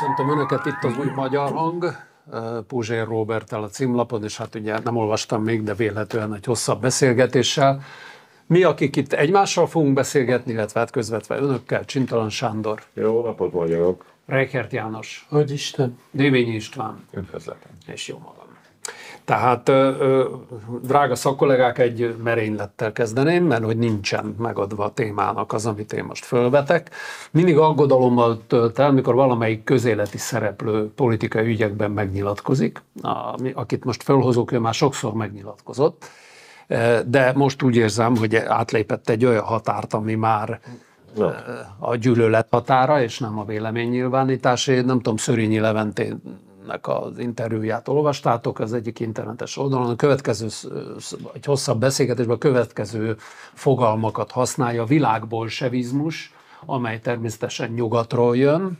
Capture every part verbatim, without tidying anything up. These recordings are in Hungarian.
Köszöntöm Önöket, itt az Új Magyar Hang, Puzsér Róberttel a címlapon, és hát ugye nem olvastam még, de vélhetően egy hosszabb beszélgetéssel. Mi, akik itt egymással fogunk beszélgetni, illetve hát közvetve Önökkel, Csintalan Sándor. Jó napot magyarok! Reichert János. Hogy Isten. Dévényi István. Üdvözletem. És jó magam. Tehát, drága szakkollégák, egy merénylettel kezdeném, mert hogy nincsen megadva a témának az, amit én most fölvetek. Mindig aggodalommal tölt el, mikor valamelyik közéleti szereplő politikai ügyekben megnyilatkozik, akit most fölhozok, ő már sokszor megnyilatkozott, de most úgy érzem, hogy átlépett egy olyan határt, ami már no. a gyűlölet határa, és nem a véleménynyilvánításé. Nem tudom, Szörényi Leventének az interjúját olvastátok az egyik internetes oldalon. A következő, egy hosszabb beszélgetésben a következő fogalmakat használja: a világbolsevizmus, amely természetesen nyugatról jön,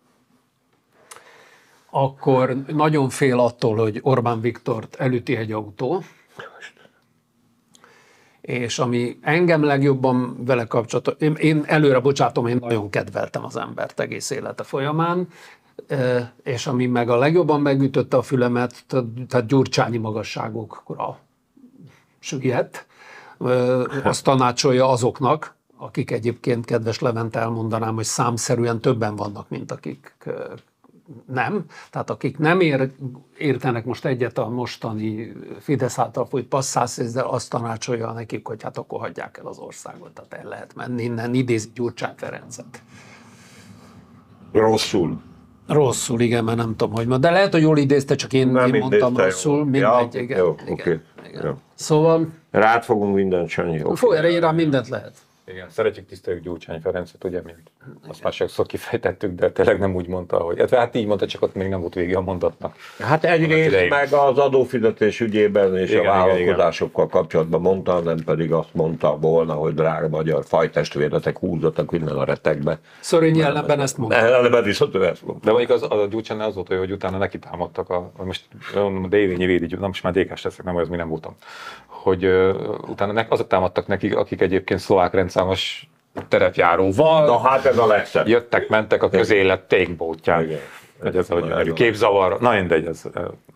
akkor nagyon fél attól, hogy Orbán Viktort elüti egy autó, és ami engem legjobban vele kapcsolatos, én, én előre bocsátom, én nagyon kedveltem az embert egész élete folyamán, és ami meg a legjobban megütötte a fülemet, tehát gyurcsányi magasságokra süllyedt, azt tanácsolja azoknak, akik egyébként, kedves Levente, elmondanám, hogy számszerűen többen vannak, mint akik nem. Tehát akik nem ér, értenek most egyet a mostani Fidesz által folyt passzászézzel, azt tanácsolja nekik, hogy hát akkor hagyják el az országot, tehát el lehet menni innen, idézi Gyurcsány Ferencet. Rosszul. Rosszul, igen, mert nem tudom, hogy ma. De lehet, hogy jól idézte, csak én, én mondtam rosszul. Mindegy, ja, igen. Jó, igen, okay. igen. Jó. Szóval... Rád fogunk mindent, Sanyi. Okay. Erre rá mindent lehet. Igen, szeretjük, tiszteljük Gyurcsány Ferencet, ugye, mint azt már sokszor kifejtettük, de tényleg nem úgy mondta, hogy... Hát így mondta, csak ott még nem volt vége a mondatnak. Hát egyrészt meg az adófizetés ügyében és igen, a vállalkozásokkal igen, kapcsolatban mondta, nem pedig azt mondta volna, hogy drága magyar fajtestvéretek, húzzatok innen a retekbe. Szörényi ellenben ezt mondta. Ellenben viszont ő ezt mondta. De mondjuk az, a Gyurcsány az volt, hogy utána neki támadtak, a, most a Dévényi védi, nem most már dé ká-s leszek, nem, az mi nem voltam. Hogy uh, utána azok támadtak nekik, akik egyébként szlovák rendszámos terepjáróval na, hát ez a legszebb. Jöttek, mentek a közélet tékbótján. Hogy ez, hogy képzavar, na mindegy, ez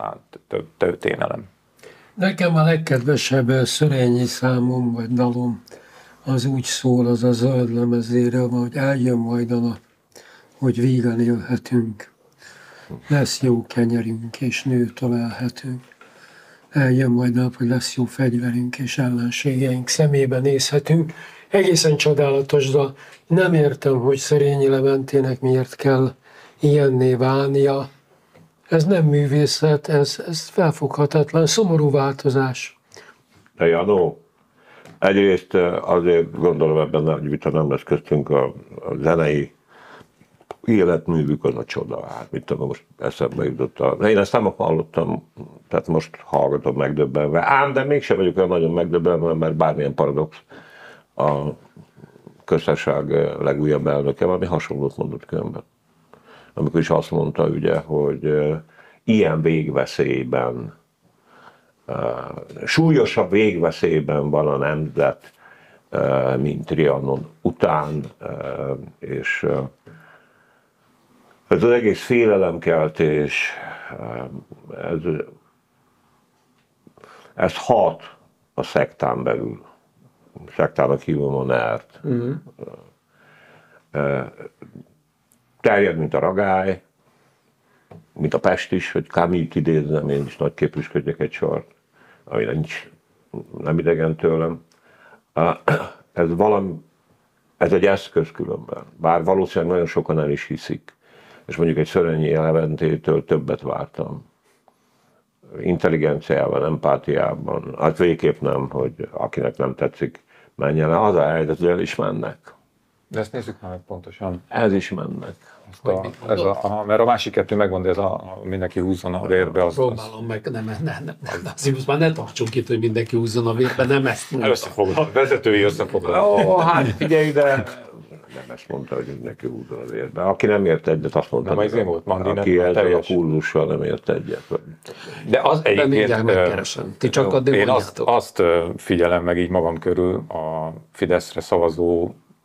történelem. Nekem a legkedvesebb Szörényi számom, vagy dalom, az úgy szól, az a zöld lemezéről, hogy eljön majd a nap, hogy vígan élhetünk. Lesz jó kenyerünk, és nőt ölelhetünk. Eljön majd nap, hogy lesz jó fegyverünk, és ellenségeink szemébe nézhetünk. Egészen csodálatos dal. Nem értem, hogy Szörényi Leventének miért kell ilyenné válnia. Ez nem művészet, ez, ez felfoghatatlan, szomorú változás. De Janó, egyrészt azért gondolom, ebben nagy vita nem lesz köztünk, a, a zenei életművük az a csoda. Hát mit tudom, most eszembe jutott. A... Én ezt nem hallottam, tehát most hallgatom megdöbbenve. Ám, de mégsem vagyok olyan nagyon megdöbbenve, mert bármilyen paradox. A köztársaság legújabb elnöke valami hasonlót mondott különben. Amikor is azt mondta, ugye, hogy uh, ilyen végveszélyben, uh, súlyosabb végveszélyben van a nemzet, uh, mint Trianon után, uh, és uh, ez az egész félelemkeltés, uh, ez, ez hat a szektán belül. Szektának hívom a nert. Uh-huh. Terjed, mint a ragály, mint a Pest is, hogy Camus-t idézzem, én is nagy képüsködjek egy sort, ami nincs, nem idegen tőlem. Ez valami, ez egy eszköz különben, bár valószínűleg nagyon sokan el is hiszik, és mondjuk egy Szörényi Leventétől többet vártam. Intelligenciában, empátiában, hát végképp nem, hogy akinek nem tetszik, menjen el. Az a helyzet, hogy el is mennek. De ezt nézzük már meg pontosan. Ez is mennek. A, ez a, a, mert a másik kettő megvan, de ez a, a mindenki húzzon a vérbe. Az, Próbálom az... meg, nem, nem, nem, nem. Azért most már ne tartsunk itt, hogy mindenki húzzon a vérbe, nem ezt mondta. Összefoglal, vezetői összefoglaló. Ó, hát figyelj, de nem ezt mondta, hogy mindenki húzzon a vérbe. Aki nem ért egyet, azt mondta, nem, hogy volt, Mandi, aki ezzel a kurzussal nem ért egyet. De az egyébként... megkeresem. Ti csak addig én azt, azt figyelem meg így magam körül a Fideszre szavazó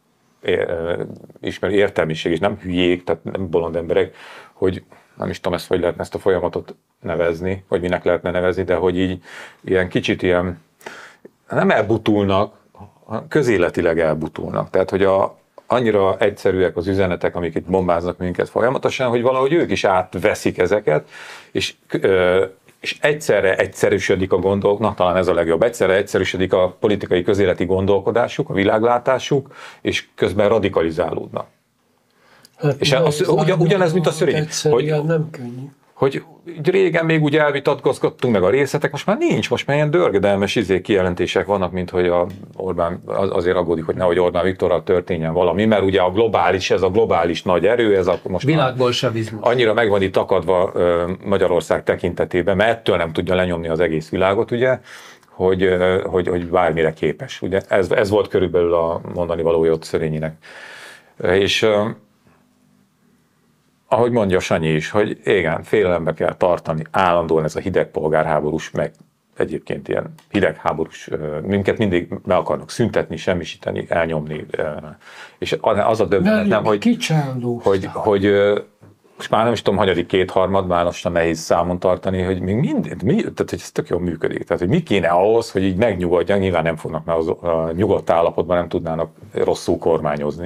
ismerő értelmiség, és nem hülyék, tehát nem bolond emberek, hogy nem is tudom ezt, hogy lehetne ezt a folyamatot nevezni, vagy minek lehetne nevezni, de hogy így ilyen kicsit ilyen, nem elbutulnak, közéletileg elbutulnak. Tehát, hogy a, annyira egyszerűek az üzenetek, amik itt bombáznak minket folyamatosan, hogy valahogy ők is átveszik ezeket, és, és egyszerre egyszerűsödik a gondolk, na talán ez a legjobb, egyszerre egyszerűsödik a politikai közéleti gondolkodásuk, a világlátásuk, és közben radikalizálódnak. Hát és az, ugyan, ugyanez, mint a szörény. Hogy, nem könnyű. Hogy régen még úgy elvitatkozgattunk meg a részletek, most már nincs, most már ilyen dörgedelmes izé kijelentések vannak, mint hogy a Orbán azért aggódik, hogy nehogy Orbán Viktorral történjen valami, mert ugye a globális, ez a globális nagy erő, ez a most világbolsevizmus. Annyira meg van itt akadva Magyarország tekintetében, mert ettől nem tudja lenyomni az egész világot, ugye, hogy, hogy, hogy bármire képes. Ugye ez, ez volt körülbelül a mondani valója ott Szörényinek. És ahogy mondja Sanyi is, hogy igen, félelembe kell tartani állandóan ez a hideg polgárháborús, meg egyébként ilyen hidegháborús, minket mindig meg akarnak szüntetni, semmisíteni, elnyomni. És az a döbbenetem, hogy, hogy, hogy most már nem is tudom, hanyadik kétharmad, már lassan nehéz számon tartani, hogy még mindent, mi, tehát hogy ez tök jól működik. Tehát, hogy mi kéne ahhoz, hogy így megnyugodjan, nyilván nem fognak, mert az, a nyugodt állapotban nem tudnának rosszul kormányozni.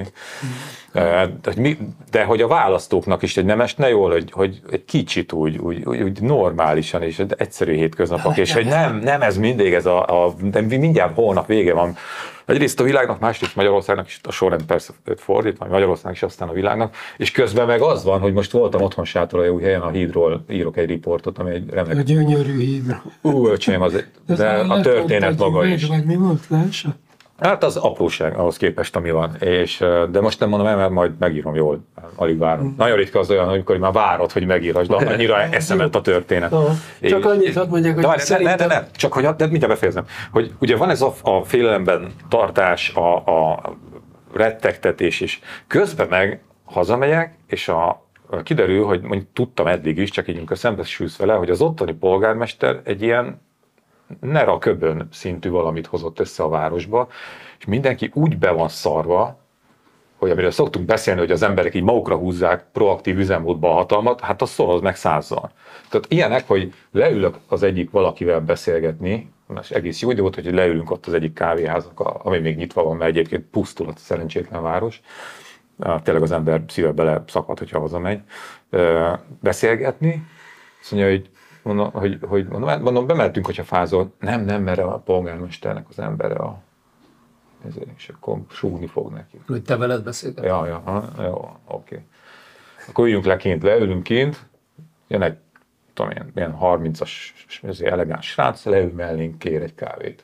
Mm. De hogy a választóknak is egy nem esne jól, hogy, hogy egy kicsit úgy, úgy, úgy normálisan, és egyszerű hétköznapok, és hogy nem, nem ez mindig, ez a, a de mindjárt holnap vége van. Egyrészt a világnak, másrészt Magyarországnak is, a sorrend persze fordítva, Magyarországnak is, aztán a világnak, és közben meg az van, hogy most voltam otthon Sátoraljaúj helyen, a hídról írok egy riportot, ami egy remek... A gyönyörű hídra. Ú, öcsém, az, de a történet maga is. Vagy mi volt, lássa? Hát az apróság ahhoz képest, ami van. És, de most nem mondom el, mert majd megírom jól. Alig várom. Mm. Nagyon ritka az olyan, amikor már várod, hogy megírasd, de annyira eszement a történet. No, csak és, annyit hadd mondjak, hogy de, szerintem... Ne, ne, ne, csak hogy de mindjárt befejezem. Hogy ugye van ez a, a félelemben tartás, a, a rettegtetés, és közben meg hazamegyek, és a, kiderül, hogy mondjuk tudtam eddig is, csak így amikor szembesülsz vele, hogy az ottani polgármester egy ilyen nera köbön szintű valamit hozott össze a városba, és mindenki úgy be van szarva, hogy amiről szoktunk beszélni, hogy az emberek így magukra húzzák proaktív üzemmódba a hatalmat, hát az szoroz meg százzal. Tehát ilyenek, hogy leülök az egyik valakivel beszélgetni, és egész jó idő volt, hogy leülünk ott az egyik kávéházak, ami még nyitva van, mert egyébként pusztul a szerencsétlen város. Tényleg az ember szíve bele szakad, hogyha hazamegy. Beszélgetni, azt mondja, hogy Mondom, hogy, hogy mondom, mondom, bemeltünk, hogyha fázol. Nem, nem, mert a polgármesternek az embere a... Ezért, és akkor súgni fog neki. Hogy te veled beszélgetsz? Ja, ja, ha, jó, oké. Okay. Akkor üljünk le kint, leülünk kint, jön egy, tudom én, ilyen harmincas, elegáns srác, leül mellénk, kér egy kávét.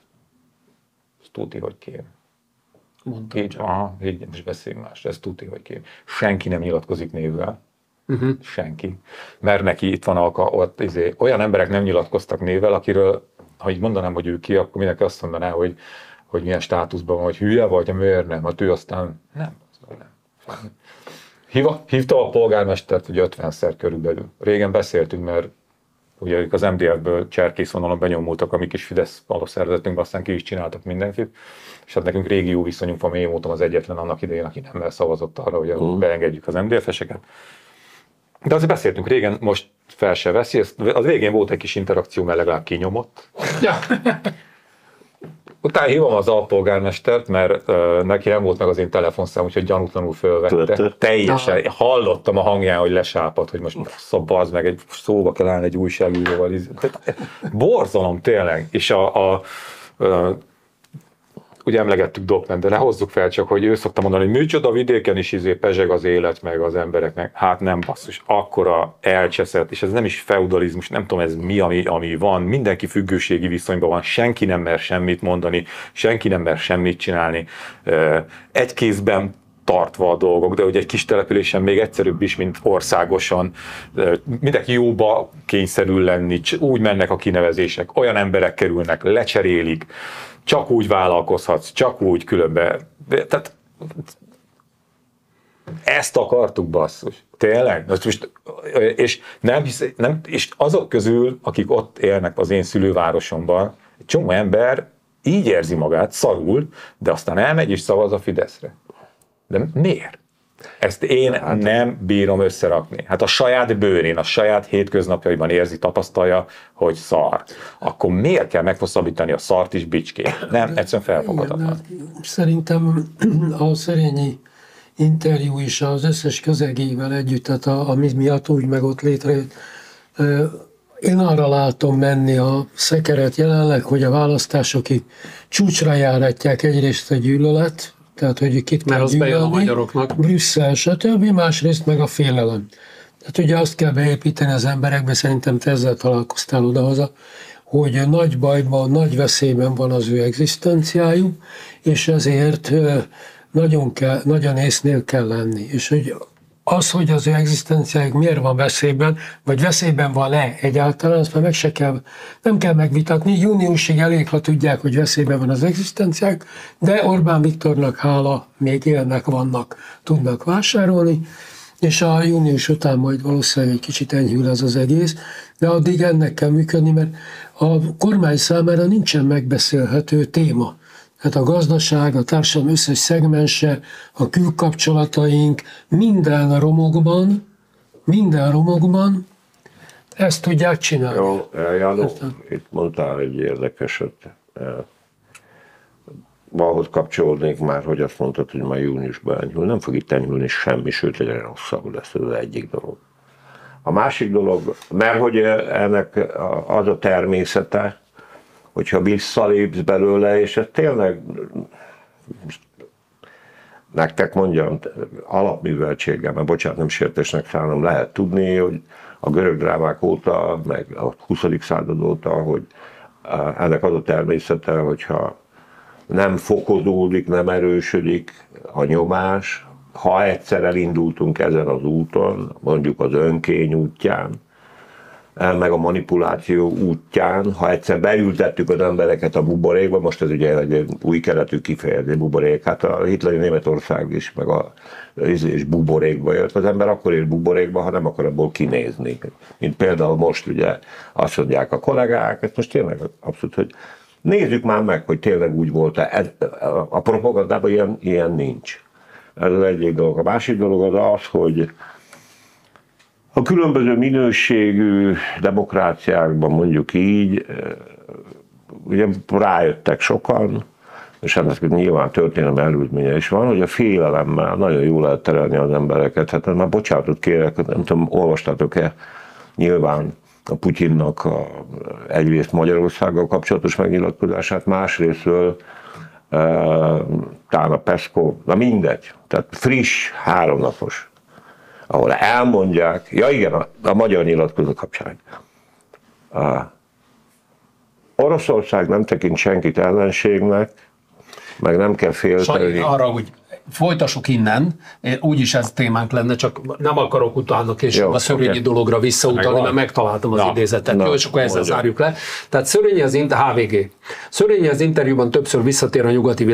Ezt tuti, hogy kér. Mondtam. Így, aha, így, és beszéljünk más, ez tuti, hogy kér. Senki nem nyilatkozik névvel. Uh-huh. Senki. Mert neki itt van alka, ott izé, olyan emberek nem nyilatkoztak névvel, akiről, ha így mondanám, hogy ő ki, akkor mindenki azt mondaná, hogy, hogy milyen státuszban van, hogy hülye vagy, miért nem, hát ő aztán nem. nem. Híva, hívta a polgármestert, hogy ötvenszer körülbelül. Régen beszéltünk, mert ugye az em dé ef-ből cserkészvonalon benyomultak a mi kis Fidesz alapszervezetünkbe, aztán ki is csináltak mindenkit. És hát nekünk régi jó viszonyunk van, én voltam az egyetlen annak idején, aki nem szavazott arra, hogy uh-huh. beengedjük az em dé ef-eseket. De azért beszéltünk régen, most fel se veszi, az végén volt egy kis interakció, mert legalább kinyomott. Ja. Utána hívom az alpolgármestert, mert uh, neki nem volt meg az én telefonszám, úgyhogy gyanútlanul fölvette. Teljesen, aha. Hallottam a hangján, hogy lesápadt, hogy most szabazd meg, egy szóba kell állni egy újságíróval. Borzalom tényleg. És a, a, a ugye emlegettük Dokment, de ne hozzuk fel csak, hogy ő szokta mondani, hogy micsoda vidéken is izé pezseg az élet, meg az embereknek. Hát nem basszus, akkora elcseszett, és ez nem is feudalizmus, nem tudom ez mi, ami, ami van, mindenki függőségi viszonyban van, senki nem mer semmit mondani, senki nem mer semmit csinálni. Egy kézben tartva a dolgok, de hogy egy kis településen még egyszerűbb is, mint országosan. Mindenki jóba kényszerül lenni, úgy mennek a kinevezések, olyan emberek kerülnek, lecserélik, csak úgy vállalkozhatsz, csak úgy különben. Tehát ezt akartuk, basszus. Tényleg? Most, és, nem hisz, nem, és azok közül, akik ott élnek az én szülővárosomban, egy csomó ember így érzi magát, szarul, de aztán elmegy és szavaz a Fideszre. De miért? Ezt én hát, nem bírom összerakni. Hát a saját bőrén, a saját hétköznapjaiban érzi, tapasztalja, hogy szar. Akkor miért kell meghosszabbítani a szart is bicskét? Nem, egyszerűen felfoghatatlan. Szerintem a Szerényi interjú is az összes közegével együtt, tehát a, ami miatt úgy meg ott létrejött. Én arra látom menni a szekeret jelenleg, hogy a választásokig csúcsra járatják egyrészt a gyűlölet, tehát hogy kit kell gyűlölni, Brüsszel, stb., másrészt meg a félelem. Tehát ugye azt kell beépíteni az emberekbe, szerintem te ezzel találkoztál odahaza, hogy nagy bajban, nagy veszélyben van az ő egzisztenciájuk, és ezért nagyon, kell, nagyon észnél kell lenni. És hogy az, hogy az ő egzisztenciájuk miért van veszélyben, vagy veszélyben van-e egyáltalán, azt már meg se kell, nem kell megvitatni. Júniusig elég, ha tudják, hogy veszélyben van az egzisztenciák, de Orbán Viktornak hála még élnek, vannak, tudnak vásárolni, és a június után majd valószínűleg egy kicsit enyhül ez az egész, de addig ennek kell működni, mert a kormány számára nincsen megbeszélhető téma. Hát a gazdaság, a társadalom összes szegmense, a külkapcsolataink, minden romokban, minden romokban ezt tudják csinálni. Jó, Jánó, itt mondtál egy érdekeset. Valahogy kapcsolódnék már, hogy azt mondtad, hogy már júniusban enyhül. Nem fog itt enyhülni semmi, sőt, egyre rosszabb lesz, ez az egyik dolog. A másik dolog, mert hogy ennek az a természete, hogyha visszalépsz belőle, és ez tényleg, nektek mondjam, alapműveltségem, mert bocsánat, nem sértésnek szánom, lehet tudni, hogy a görög drámák óta, meg a huszadik század óta, hogy ennek az a természete, hogyha nem fokozódik, nem erősödik a nyomás, ha egyszer elindultunk ezen az úton, mondjuk az önkény útján, meg a manipuláció útján, ha egyszer beültettük az embereket a buborékba, most ez ugye egy új keletű kifejezés, buborék, hát a hitleri Németország is, meg a és buborékba jött, az ember akkor ér buborékba, ha nem akar abból kinézni. Mint például most ugye azt mondják a kollégák, ez most tényleg abszolút, hogy nézzük már meg, hogy tényleg úgy volt-e. A propagandában ilyen, ilyen nincs. Ez az egyik dolog. A másik dolog az az, hogy a különböző minőségű demokráciákban, mondjuk így, ugye rájöttek sokan, és ennek nyilván történelmi előzménye is van, hogy a félelemmel nagyon jól lehet terelni az embereket. Hát már bocsánatot kérek, nem tudom, olvastátok-e nyilván a Putyinnak a, egyrészt Magyarországgal kapcsolatos megnyilatkozását, másrésztről e, talán a Peszkov, na mindegy, tehát friss, háromnapos, ahol elmondják, ja igen, a, a magyar nyilatkozó kapcsán. A Oroszország nem tekint senkit ellenségnek, meg nem kell félteni. Arra, hogy folytassuk innen, úgyis ez témánk lenne, csak nem akarok utána később a Szörényi okay. dologra visszautalni, mert megtaláltam az na, idézetet. Na, jó, és akkor ezzel mondja. Zárjuk le. Tehát Szörényi az há vé gé. Szörényi az interjúban többször visszatér a nyugati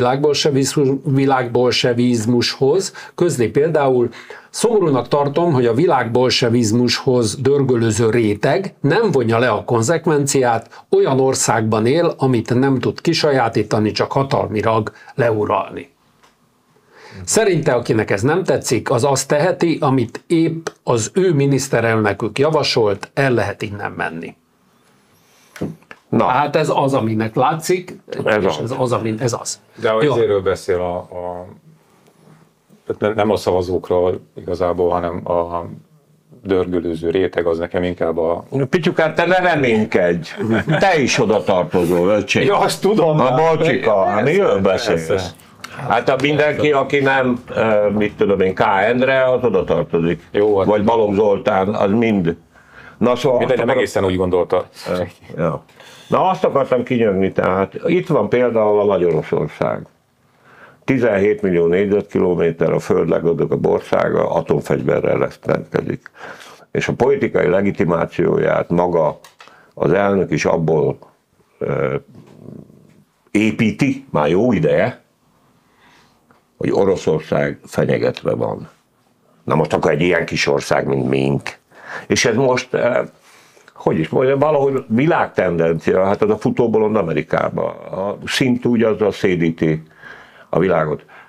világbolsevizmushoz, közli például: szomorúnak tartom, hogy a világbolsevizmushoz dörgölöző réteg nem vonja le a konzekvenciát, olyan országban él, amit nem tud kisajátítani, csak hatalmilag leuralni. Szerinte, akinek ez nem tetszik, az azt teheti, amit épp az ő miniszterelnökük javasolt, el lehet innen menni. Na. Hát ez az, aminek látszik, ez, és az. ez az, amin ez az. De hogy ezéről beszél a, a nem a szavazókról igazából, hanem a dörgölőző réteg, az nekem inkább a... Pityukát, te ne reménykedj! Te is oda tartozol, öcsém. Ja, azt tudom. A Bolcsika, miről beszélsz? Hát a mindenki, aki nem, mit tudom én, K. Endre, az oda tartozik. Jó, hát. Vagy Balogh Zoltán, az mind. Na szóval... Mindegy, nem egészen úgy gondolta. Ja. Na azt akartam kinyögni, tehát itt van például a Nagy-Oroszország. tizenhét millió négyzetkilométer, a föld leggazdagabb országa, atomfegyverrel rendelkezik. És a politikai legitimációját maga az elnök is abból ö, építi, már jó ideje, hogy Oroszország fenyegetve van. Na most akkor egy ilyen kis ország, mint mink. És ez most, eh, hogy is mondjam, valahogy világtendencia, hát az a futóbolond Amerikában. A szint úgy azzal szédíti a világot.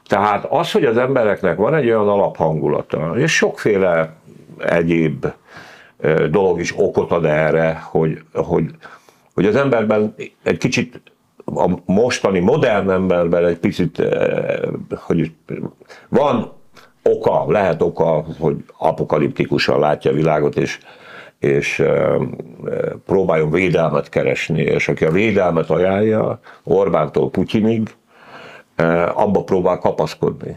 Tehát az, hogy az embereknek van egy olyan alaphangulata, és sokféle egyéb dolog is okot ad erre, hogy, hogy, hogy az emberben egy kicsit, a mostani modern emberben egy picit, hogy van oka, lehet oka, hogy apokaliptikusan látja a világot, és, és próbáljon védelmet keresni, és aki a védelmet ajánlja, Orbántól Putyinig, abba próbál kapaszkodni.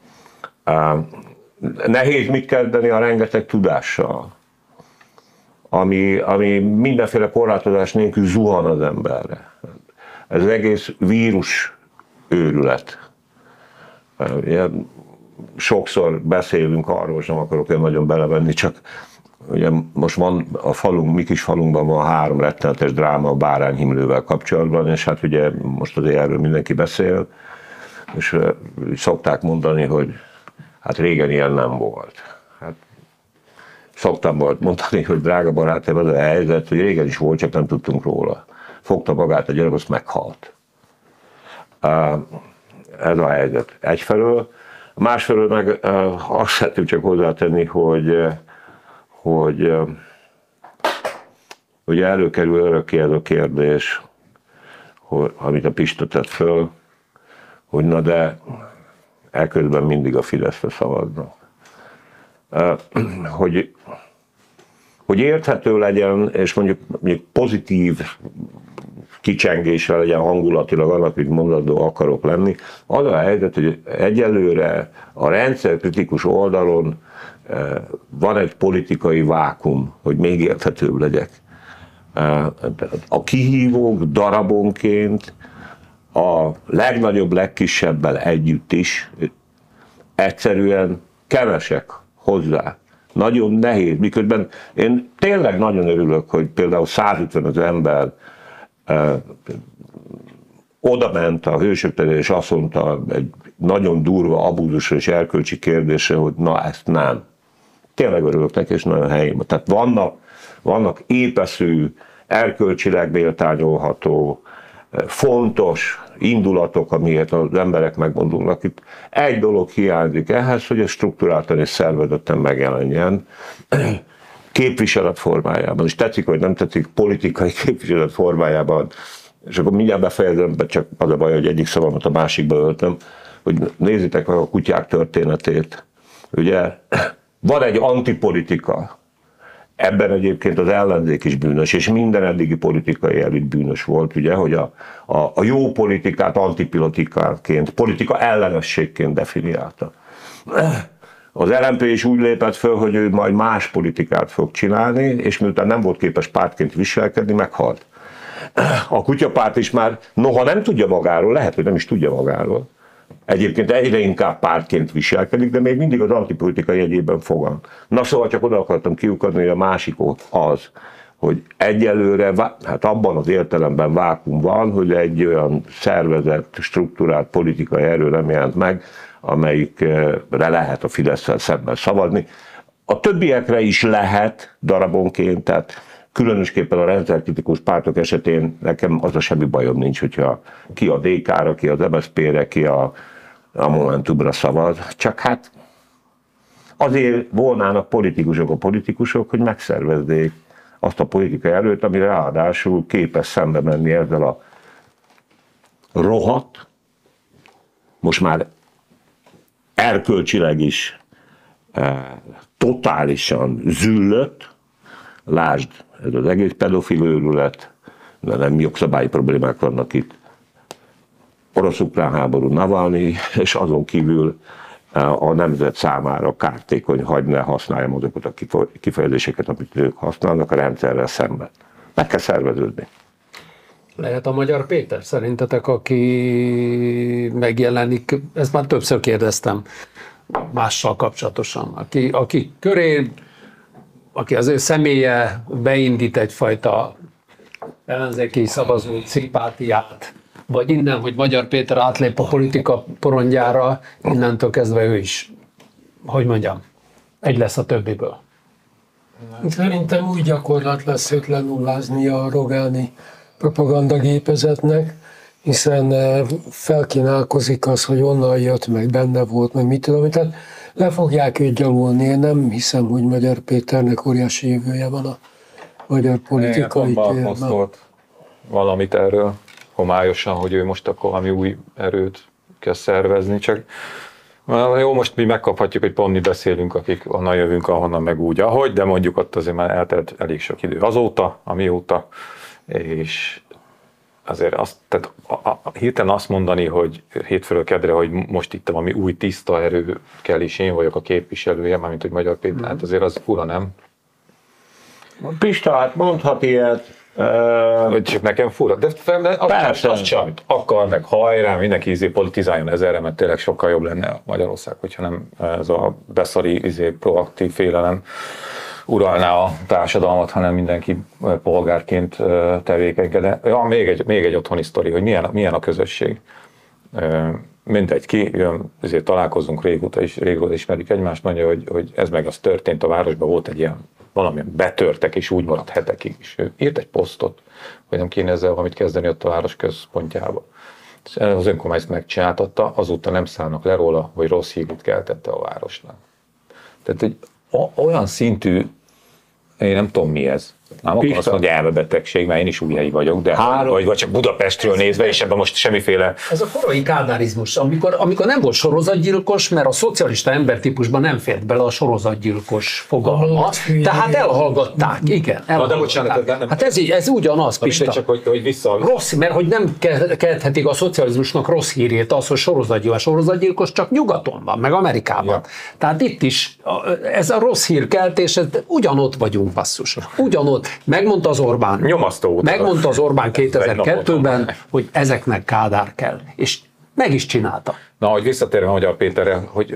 Nehéz mit kezdeni a rengeteg tudással, ami, ami mindenféle korlátozás nélkül zuhan az emberre. Ez az egész vírus őrület. Ilyen sokszor beszélünk arról, és nem akarok én nagyon belevenni, csak ugye most van a falunk, mi kis falunkban van három rettenetes dráma a bárányhimlővel kapcsolatban, és hát ugye most azért erről mindenki beszél, és szokták mondani, hogy hát régen ilyen nem volt. Hát szoktam mondani, hogy drága barátaim, az a helyzet, hogy régen is volt, csak nem tudtunk róla. Fogta magát a gyerek, azt meghalt. Ez a helyzet egyfelől. Másfelől meg azt szeretném csak hozzátenni, hogy, hogy ugye előkerül örökké ez a kérdés, hogy, amit a Pista tett föl, hogy na de elközben mindig a Fideszre szavaznak. Hogy, hogy érthető legyen, és mondjuk, mondjuk pozitív kicsengésre legyen hangulatilag annak, hogy mondandó akarok lenni, az a helyzet, hogy egyelőre a rendszerkritikus oldalon van egy politikai vákum, hogy még érthetőbb legyek. A kihívók darabonként a legnagyobb, legkisebbel együtt is egyszerűen kevesek hozzá. Nagyon nehéz, miközben én tényleg nagyon örülök, hogy például százötven az ember eh, oda ment a Hősök terére, és azt mondta egy nagyon durva abúzusra és erkölcsi kérdésre, hogy na ezt nem. Tényleg örülök neki, és nagyon helyén. Tehát vannak, vannak épeszű, erkölcsileg méltányolható, fontos indulatok, amiért az emberek megmondulnak. Itt egy dolog hiányzik ehhez, hogy ez strukturáltan és szervezetten megjelenjen képviselet formájában. És tetszik, vagy nem tetszik, politikai képviselet formájában. És akkor mindjárt befejezem, csak az a baj, hogy egyik szavamat a másikba öltöm, hogy nézzétek meg a kutyák történetét. Ugye van egy antipolitika, ebben egyébként az ellenzék is bűnös, és minden eddigi politikai elit bűnös volt, ugye, hogy a, a, a jó politikát antipolitikáként, politika ellenességként definiálta. Az el em pé is úgy lépett föl, hogy ő majd más politikát fog csinálni, és miután nem volt képes pártként viselkedni, meghalt. A kutyapárt is már, noha nem tudja magáról, lehet, hogy nem is tudja magáról, egyébként egyre inkább pártként viselkedik, de még mindig az antipolitika jegyében fogan. Na szóval csak oda akartam kiukadni, hogy a másik az, hogy egyelőre, hát abban az értelemben vákum van, hogy egy olyan szervezett, struktúrált politikai erő nem jelent meg, amelyikre lehet a Fidesszel szemben szavazni. A többiekre is lehet darabonként, tehát különösképpen a rendszerkritikus pártok esetén nekem az a semmi bajom nincs, hogyha ki a dé ká-ra, ki az em es zé pé-re, ki a, a Momentumra szavaz. Csak hát azért volnának politikusok a politikusok, hogy megszervezzék azt a politikai erőt, ami ráadásul képes szembe menni ezzel a rohadt, most már erkölcsileg is eh, totálisan züllött, lásd, ez az egész pedofil őrület, de nem jogszabályi problémák vannak itt. Orosz-ukrán háború, Navalnyi, és azon kívül a nemzet számára kártékony, hagy ne használjam azokat a kifejezéseket, amit ők használnak a rendszerrel szemben. Meg kell szerveződni. Lehet a Magyar Péter szerintetek, aki megjelenik, ezt már többször kérdeztem mással kapcsolatosan, aki, aki köré, aki az ő személye beindít egyfajta ellenzéki szavazó szimpátiát, vagy innen, hogy Magyar Péter átlép a politika porondjára, innentől kezdve ő is, hogy mondjam, egy lesz a többiből. Szerintem új gyakorlat lesz őt lenullázni a rogáni propagandagépezetnek, hiszen felkínálkozik az, hogy onnan jött, meg benne volt, meg mit tudom, tehát le fogják őt gyalulni. Én nem hiszem, hogy Magyar Péternek óriási jövője van a magyar politikai térben. Szólt valamit erről homályosan, hogy ő most akkor valami új erőt kell szervezni, csak jó, most mi megkaphatjuk, hogy pont mi beszélünk, akik onnan jövünk, ahonnan meg úgy, ahogy, de mondjuk ott azért már eltelt elég sok idő azóta, amióta, és azért azt, tehát a, a, hirtelen azt mondani, hogy hétfőről kedre, hogy most itt valami új tiszta erő kell, és én vagyok a képviselője, mármint hogy Magyar Péter, mm. hát azért az fura, nem? Pista, hát mondhat ilyet. Uh, csak nekem fura, de, de azt, azt sem, amit akar, meg hajrá, mindenki izé politizáljon ezerre, mert tényleg sokkal jobb lenne Magyarország, hogyha nem ez a beszari izé, proaktív félelem uralná a társadalmat, hanem mindenki polgárként tevékenykedne. Ja, még egy, még egy otthoni sztori, hogy milyen, milyen a közösség. Mindegy ki, jön, ezért találkozunk régóta, és régóta ismerjük egymást, mondja, hogy, hogy ez meg az történt, a városban volt egy ilyen, valamilyen betörtek, és úgy maradt hetekig. És ő írt egy posztot, hogy nem kéne ezzel valamit kezdeni ott a város központjába. Az önkormányzat megcsináltatta, azóta nem szállnak le róla, hogy rossz hírt keltette a városnak. Tehát egy olyan szintű, én nem tudom mi ez. Nem akarom azt mondani, hogy elmebetegség, mert én is újhelyi vagyok, de vagy, vagy csak Budapestről nézve, és ebben most semmiféle... Ez a korai kádárizmus, amikor, amikor nem volt sorozatgyilkos, mert a szocialista embertípusban nem fért bele a sorozatgyilkos fogalma, tehát elhallgatták, igen. Elhallgatták. De bocsánat, nem, nem, hát ez, ez ugyanaz, Pista. Csak, hogy, hogy vissza... Rossz, mert hogy nem kelthetik a szocializmusnak rossz hírét az, hogy sorozatgyilkos, sorozatgyilkos csak nyugaton van, meg Amerikában. Ja. Tehát itt is ez a rossz hírkeltés, ez, ugyanott vagyunk, basszus. Ugyanott. Megmondta az Orbán, Nyomasztó megmondta az Orbán kétezer-kettőben, hogy ezeknek Kádár kell. És meg is csinálta. Na, hogy visszatérve Magyar Péterre, hogy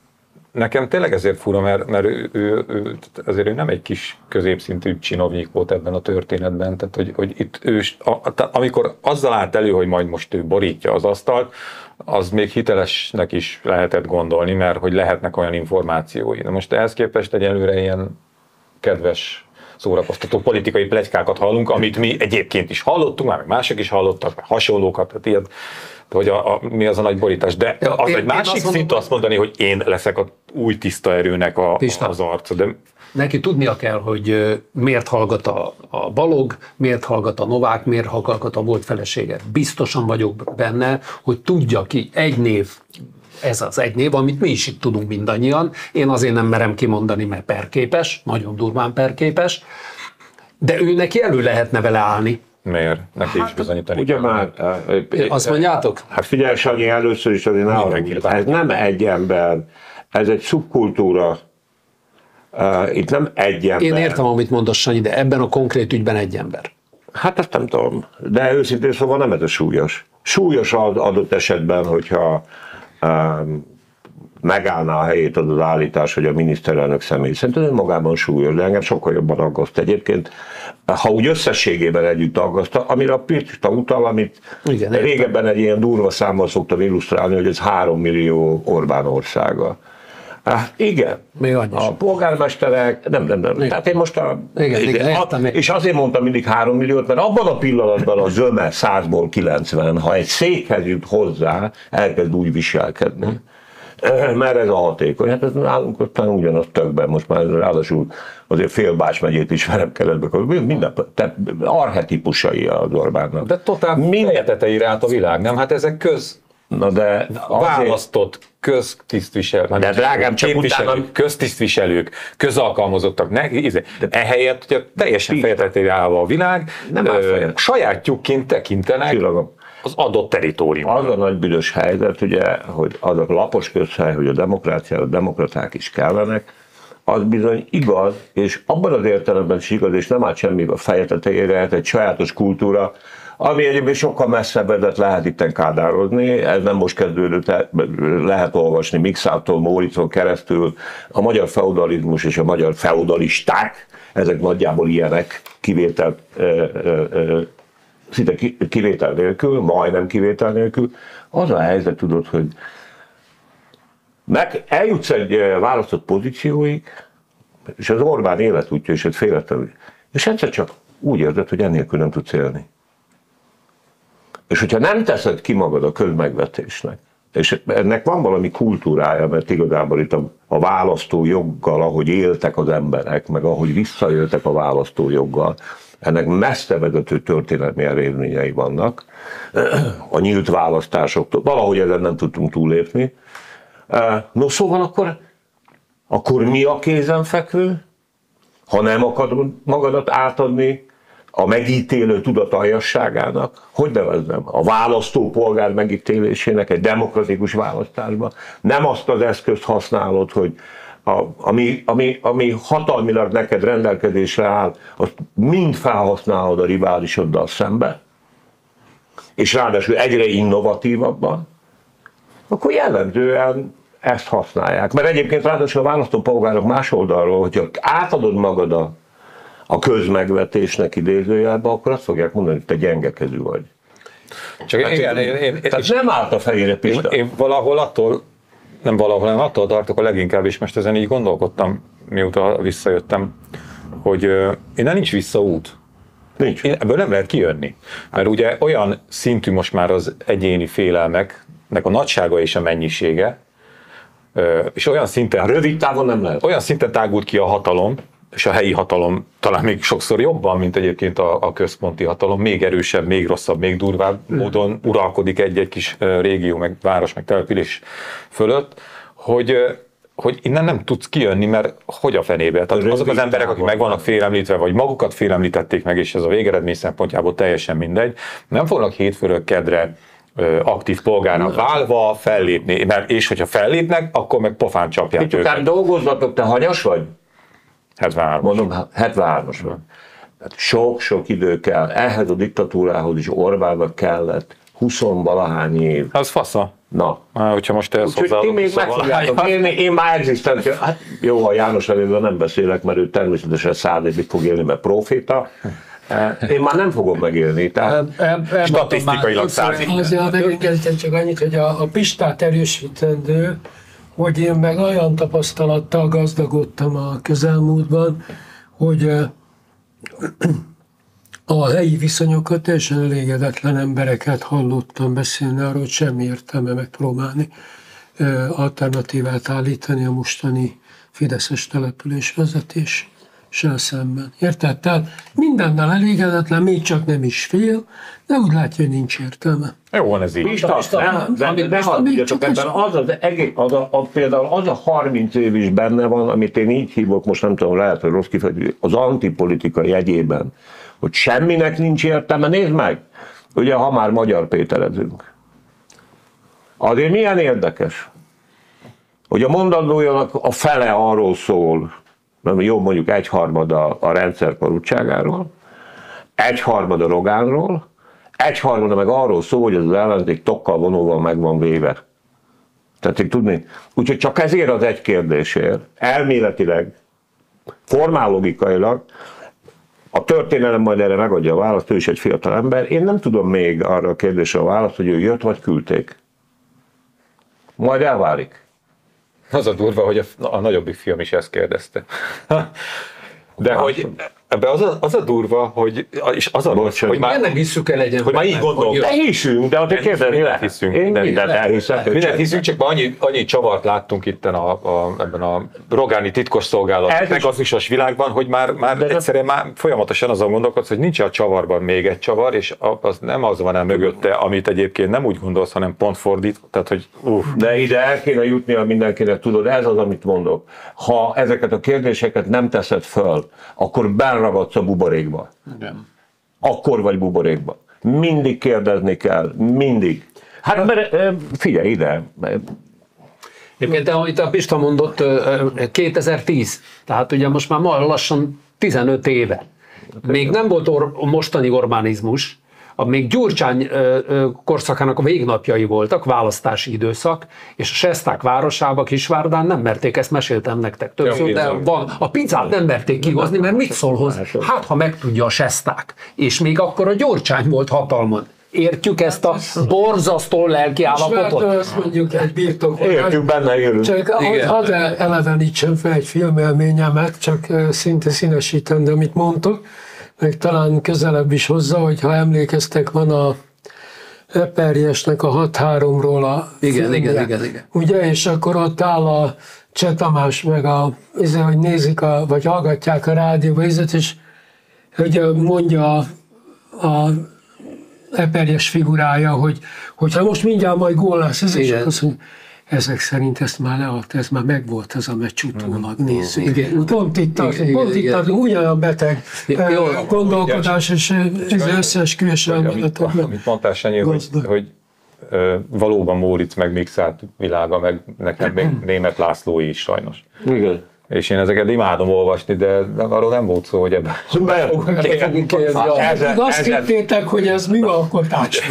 nekem tényleg ezért fura, mert, mert ő, ő, ő, azért ő nem egy kis középszintű csinovnyik volt ebben a történetben. Tehát, hogy, hogy itt ő, amikor azzal állt elő, hogy majd most ő borítja az asztalt, az még hitelesnek is lehetett gondolni, mert hogy lehetnek olyan információi. De most ehhez képest egyelőre ilyen kedves, szórakoztató politikai pletykákat hallunk, amit mi egyébként is hallottunk, már mások is hallottak, meg hasonlókat, tehát ilyet, hogy a, a, mi az a nagy borítás. De az én, egy másik azt szint azt mondani, hogy én leszek a új tiszta erőnek a, az arca. De... Neki tudnia kell, hogy miért hallgat a, a Balog, miért hallgat a Novák, miért hallgat a volt felesége. Biztosan vagyok benne, hogy tudja ki egy név, ez az egy név, amit mi is itt tudunk mindannyian. Én azért nem merem kimondani, mert perképes, nagyon durván perképes, de ő neki elő lehetne vele állni. Miért? Neki hát, is bizonyítani. Ugye már... Azt mondjátok? Hát figyelj, Sanyi, először is azért ne ez nem egy ember, ez egy szubkultúra. Itt nem egy ember. Én értem, amit mondasz, Sanyi, de ebben a konkrét ügyben egy ember. Hát ezt nem tudom, de őszintén szóval nem ez a súlyos. Súlyos az adott esetben, hogyha um, megállná a helyét az az állítás, hogy a miniszterelnök személy. Szerintem magában súlyos, de engem sokkal jobban aggaszt egyébként. Ha úgy összességében együtt aggaszt, amire a Pista utal, amit igen, régebben egy ilyen durva számmal szoktam illusztrálni, hogy ez három millió Orbán országa. Hát igen, még a polgármesterek, nem, nem, nem. Igen. Tehát én most a, igen, igen, értem, és azért mondtam mindig három milliót, mert abban a pillanatban a zöme százból kilencven, ha egy székhez jut hozzá, elkezd úgy viselkedni. Hmm. Mert ez a hatékony. Hát ez nálunk aztán ugyanaz tökben, most már ráadásul azért fél Bács megyét is velem keletbe, minden, tehát archetipusai az Orbánnak. De totál minden tetejére állt a világ, nem? Hát ezek köz... Na de választott köztisztviselők, de drágám, csak utána... köztisztviselők, közalkalmazottak, ne, de ehelyett ugye teljesen fejetetére állva a világ, nem ö, sajátjukként tekintenek Csillagom. Az adott territórium. Az a nagy büdös helyzet, ugye, hogy az a lapos közhely, hogy a demokrácia, a demokraták is kellenek, az bizony igaz, és abban az értelemben is igaz, és nem állt semmi a feje tetejére, egy sajátos kultúra, ami egyébként sokkal messzebbet lehet itten kádározni, ez nem most kezdődött, lehet olvasni Mixától, Móriczon keresztül, a magyar feudalizmus és a magyar feudalisták, ezek nagyjából ilyenek, kivétel, szinte kivétel nélkül, majdnem kivétel nélkül. Az a helyzet, tudod, hogy meg eljutsz egy választott pozícióig, és az Orbán életútja is egy félretevő, és egyszer csak úgy érzed, hogy ennélkül nem tudsz élni. És hogyha nem teszed ki magad a közmegvetésnek, és ennek van valami kultúrája, mert igazából itt a, a választójoggal, ahogy éltek az emberek, meg ahogy visszaéltek a választójoggal, ennek messze vezető történelmi eredményei vannak, a nyílt választásoktól, valahogy ezen nem tudtunk túllépni. No szóval akkor, akkor mi a kézenfekvő, ha nem akarod magadat átadni a megítélő tudat aljasságának? Hogy nevezzem? A választópolgár megítélésének egy demokratikus választásban. Nem azt az eszközt használod, hogy a, ami, ami, ami hatalmilag neked rendelkezésre áll, azt mind felhasználod a riválisoddal szembe, és ráadásul egyre innovatívabban, akkor jellemzően ezt használják. Mert egyébként ráadásul a választópolgárok más oldalról, hogyha átadod magad a, a közmegvetésnek idézőjelbe, akkor azt fogják mondani, hogy te gyengekezű vagy. Csak hát igen, én, én, tehát nem állt a fejére, Pista. Én, én valahol attól, nem valahol, hanem attól tartok a leginkább, és most ezen így gondolkodtam, mióta visszajöttem, hogy uh, innen nincs visszaút. Nincs. Én, ebből nem lehet kijönni. Mert ugye olyan szintű most már az egyéni félelmeknek a nagysága és a mennyisége, uh, és olyan szinten... Rövid távon nem lehet. Olyan szinten tágult ki a hatalom, és a helyi hatalom talán még sokszor jobban, mint egyébként a, a központi hatalom, még erősebb, még rosszabb, még durvább módon uralkodik egy-egy kis régió, meg város, meg település fölött, hogy, hogy innen nem tudsz kijönni, mert hogy a fenébe? Tehát azok az emberek, akik meg vannak félemlítve, vagy magukat félemlítették meg, és ez a végeredmény szempontjából teljesen mindegy, nem fognak hétfőről kedre aktív polgárra válva fellépni, mert és hogyha fellépnek, akkor meg pofán csapják őket. Itt után dolgozzatok, te hanyas vagy? hetvenhárom. Mondom, hetvenhármas van. Sok-sok idő kell. Ehhez a diktatúrához is Orbánnak kellett huszonvalahány év. Az fasza. Na. Há, hogyha most ehhez hozzá. Ti még meg fogjátok élni, én már egzisztencia. Hát jó, a János eléről nem beszélek, mert ő természetesen száz évig fog élni, mert proféta. Én már nem fogom megélni. Tehát statisztikailag száz évig. Azért megengedtem csak annyit, hogy a, a Pistát erősítendő, hogy én meg olyan tapasztalattal gazdagodtam a közelmúltban, hogy a helyi viszonyokat teljesen elégedetlen embereket hallottam beszélni arról, hogy semmi értelme megpróbálni alternatívát állítani a mostani fideszes településvezetéssel szemben. Érted? Tehát mindennel elégedetlen, még csak nem is fél, de úgy látja, hogy nincs értelme. Jó van ez így. Pista, de ne hagyjatok ebben, az az egész, az a, a, például az a harminc év is benne van, amit én így hívok, most nem tudom, lehet, hogy rossz kifejezés, az antipolitika jegyében, hogy semminek nincs értelme, nézd meg! Ugye, ha már Magyar Péterezünk. Azért milyen érdekes, hogy a mondandójának a fele arról szól, nem jó, mondjuk egyharmad a, a rendszer korruptságáról, egyharmad a Rogánról, egyharmada meg arról szól, hogy ez az ellenzék tokkal vonóval meg van véve. Tetszik tudni? Úgyhogy csak ezért az egy kérdésért, elméletileg, formálogikailag, a történelem majd erre megadja a választ, ő is egy fiatal ember, én nem tudom még arra a kérdésre a választ, hogy ő jött vagy küldték. Majd elválik. Az a durva, hogy a, a nagyobbik fiam is ezt kérdezte. De hát, hogy ebbe az a, az a durva, hogy, és az a Bocs, hogy már nem hiszük el egyen. hogy már így gondolok. De hiszünk, de azért kérdezni mindent hiszünk. Én mindent elhiszek. Mindent hiszünk, csak annyi, annyi csavart láttunk itt a, a, ebben a rogáni titkosszolgálat, meg az is világban, hogy már, már egyszerűen már folyamatosan azon gondolkodsz, hogy nincs a csavarban még egy csavar, és az nem az van el mögötte, amit egyébként nem úgy gondolsz, hanem pont fordít. Tehát, hogy uff. De ide el kéne jutnia mindenkinek, tudod, ez az, amit mondok. Ha ezeket a kérdéseket nem teszed föl, akkor belragadsz a buborékba. Igen. Akkor vagy buborékba. Mindig kérdezni kell, mindig. Hát mert figyelj ide. Egyébként, amit a Pista mondott, kétezer-tíz, tehát ugye most már lassan tizenöt éve. Még nem volt or- mostani Orbánizmus, még Gyurcsány korszakának a végnapjai voltak, választási időszak, és a Sesták városába, Kisvárdán nem merték, ezt meséltem nektek többször, de van, a pizzát nem merték kihozni, mert mit szól hozzá? Hát, ha megtudja a Sesták. És még akkor a Gyurcsány volt hatalmon. Értjük ezt a borzasztó lelki állapotot? Azt mondjuk egy birtok. Értjük, benne élünk. Csak hadd elevenítsem fel egy filmelményemet, csak szinte színesítendő, amit mondtok, meg talán közelebb is hozzá, hogy ha emlékeztek, van a Eperjesnek a hat háromról a Igen, filmje. igen, igen, igen. Ugye, és akkor ott áll a Cseh Tamás meg a, hogy nézik, a, vagy hallgatják a rádióba, és ugye mondja a, a Eperjes figurája, hogy, hogy ha most mindjárt majd gól lesz, ez és azt mondja, ezek szerint ezt már leadta, ez már megvolt ez a meccs utólag, nézzük. Igen. Pont itt az, igen, pont igen, itt az ugyanolyan beteg jó, gondolkodás, és ez összeesküvés elméletek. Amit mondtál, Sanyi, hogy, hogy ö, valóban Móricz meg Mixát világa, meg nekem még Németh László is sajnos. Igen. És én ezeket imádom olvasni, de arról nem volt szó, hogy ebben Pedig azt hittétek, hogy ez műalkotás.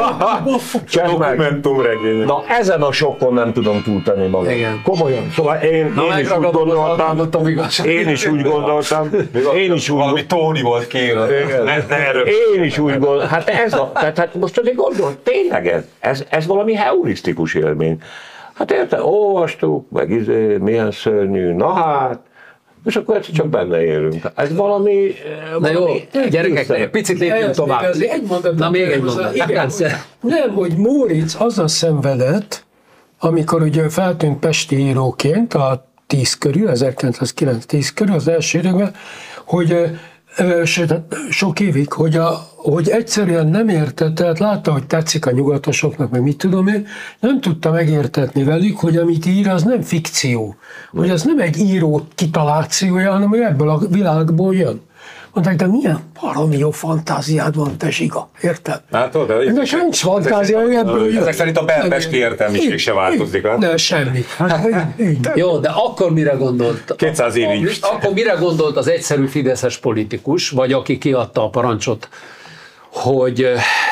Dokumentumregény. Na ezen a sokkon nem tudom túltenni magam. Igen. Komolyan. Szóval én, én is úgy gondoltam, én is úgy gondoltam, én is úgy Valami Tóni volt kérve. Én is úgy gondoltam, hát ez a, tehát hát most azért gondolom, tényleg ez, ez, ez valami heurisztikus élmény. Hát érted, olvastuk, meg izé, milyen szörnyű, na hát, és akkor egyszer csak benne élünk. Ez valami... Na jó, valami gyerekek, picit lépjünk tovább. Egy mondat. Na még egy mondat. Igen, nem, hogy Móricz azzal szenvedett, amikor ugye feltűnt pesti íróként a tíz körül, ezerkilencszázkilenc tíz körül, az első időben, hogy sőt, sok évig, hogy, a, hogy egyszerűen nem értette, tehát látta, hogy tetszik a nyugatosoknak, meg mit tudom én, nem tudta megértetni velük, hogy amit ír, az nem fikció. Hogy az nem egy író kitalációja, hanem hogy ebből a világból jön. Mondták, de milyen baromi jó fantáziád van, te zsiga, érted? Hát, de de nincs fantázia, hogy ebből jön. Ezek szerint a belpesti értelmiség se változik. De semmi. Hát, jó, de akkor mire gondolt? kétszáz évig. Akkor mire gondolt az egyszerű fideszes politikus, vagy aki kiadta a parancsot, hogy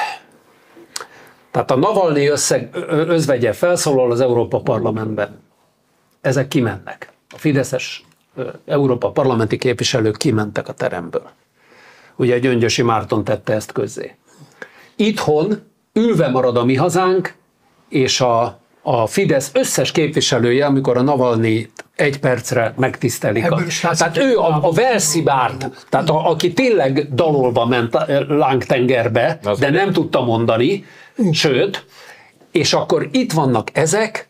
tehát a Navalnyi összeg, özvegye felszólal az Európa Parlamentben. Ezek kimennek. A fideszes Európa parlamenti képviselők kimentek a teremből. Ugye Gyöngyösi Márton tette ezt közzé. Itthon ülve marad a Mi Hazánk, és a, a Fidesz összes képviselője, amikor a Navalnyit egy percre megtisztelik. A, tehát ő a, a Velszibárd, tehát a, aki tényleg dalolva ment lángtengerbe, de nem tudta mondani, sőt, és akkor itt vannak ezek,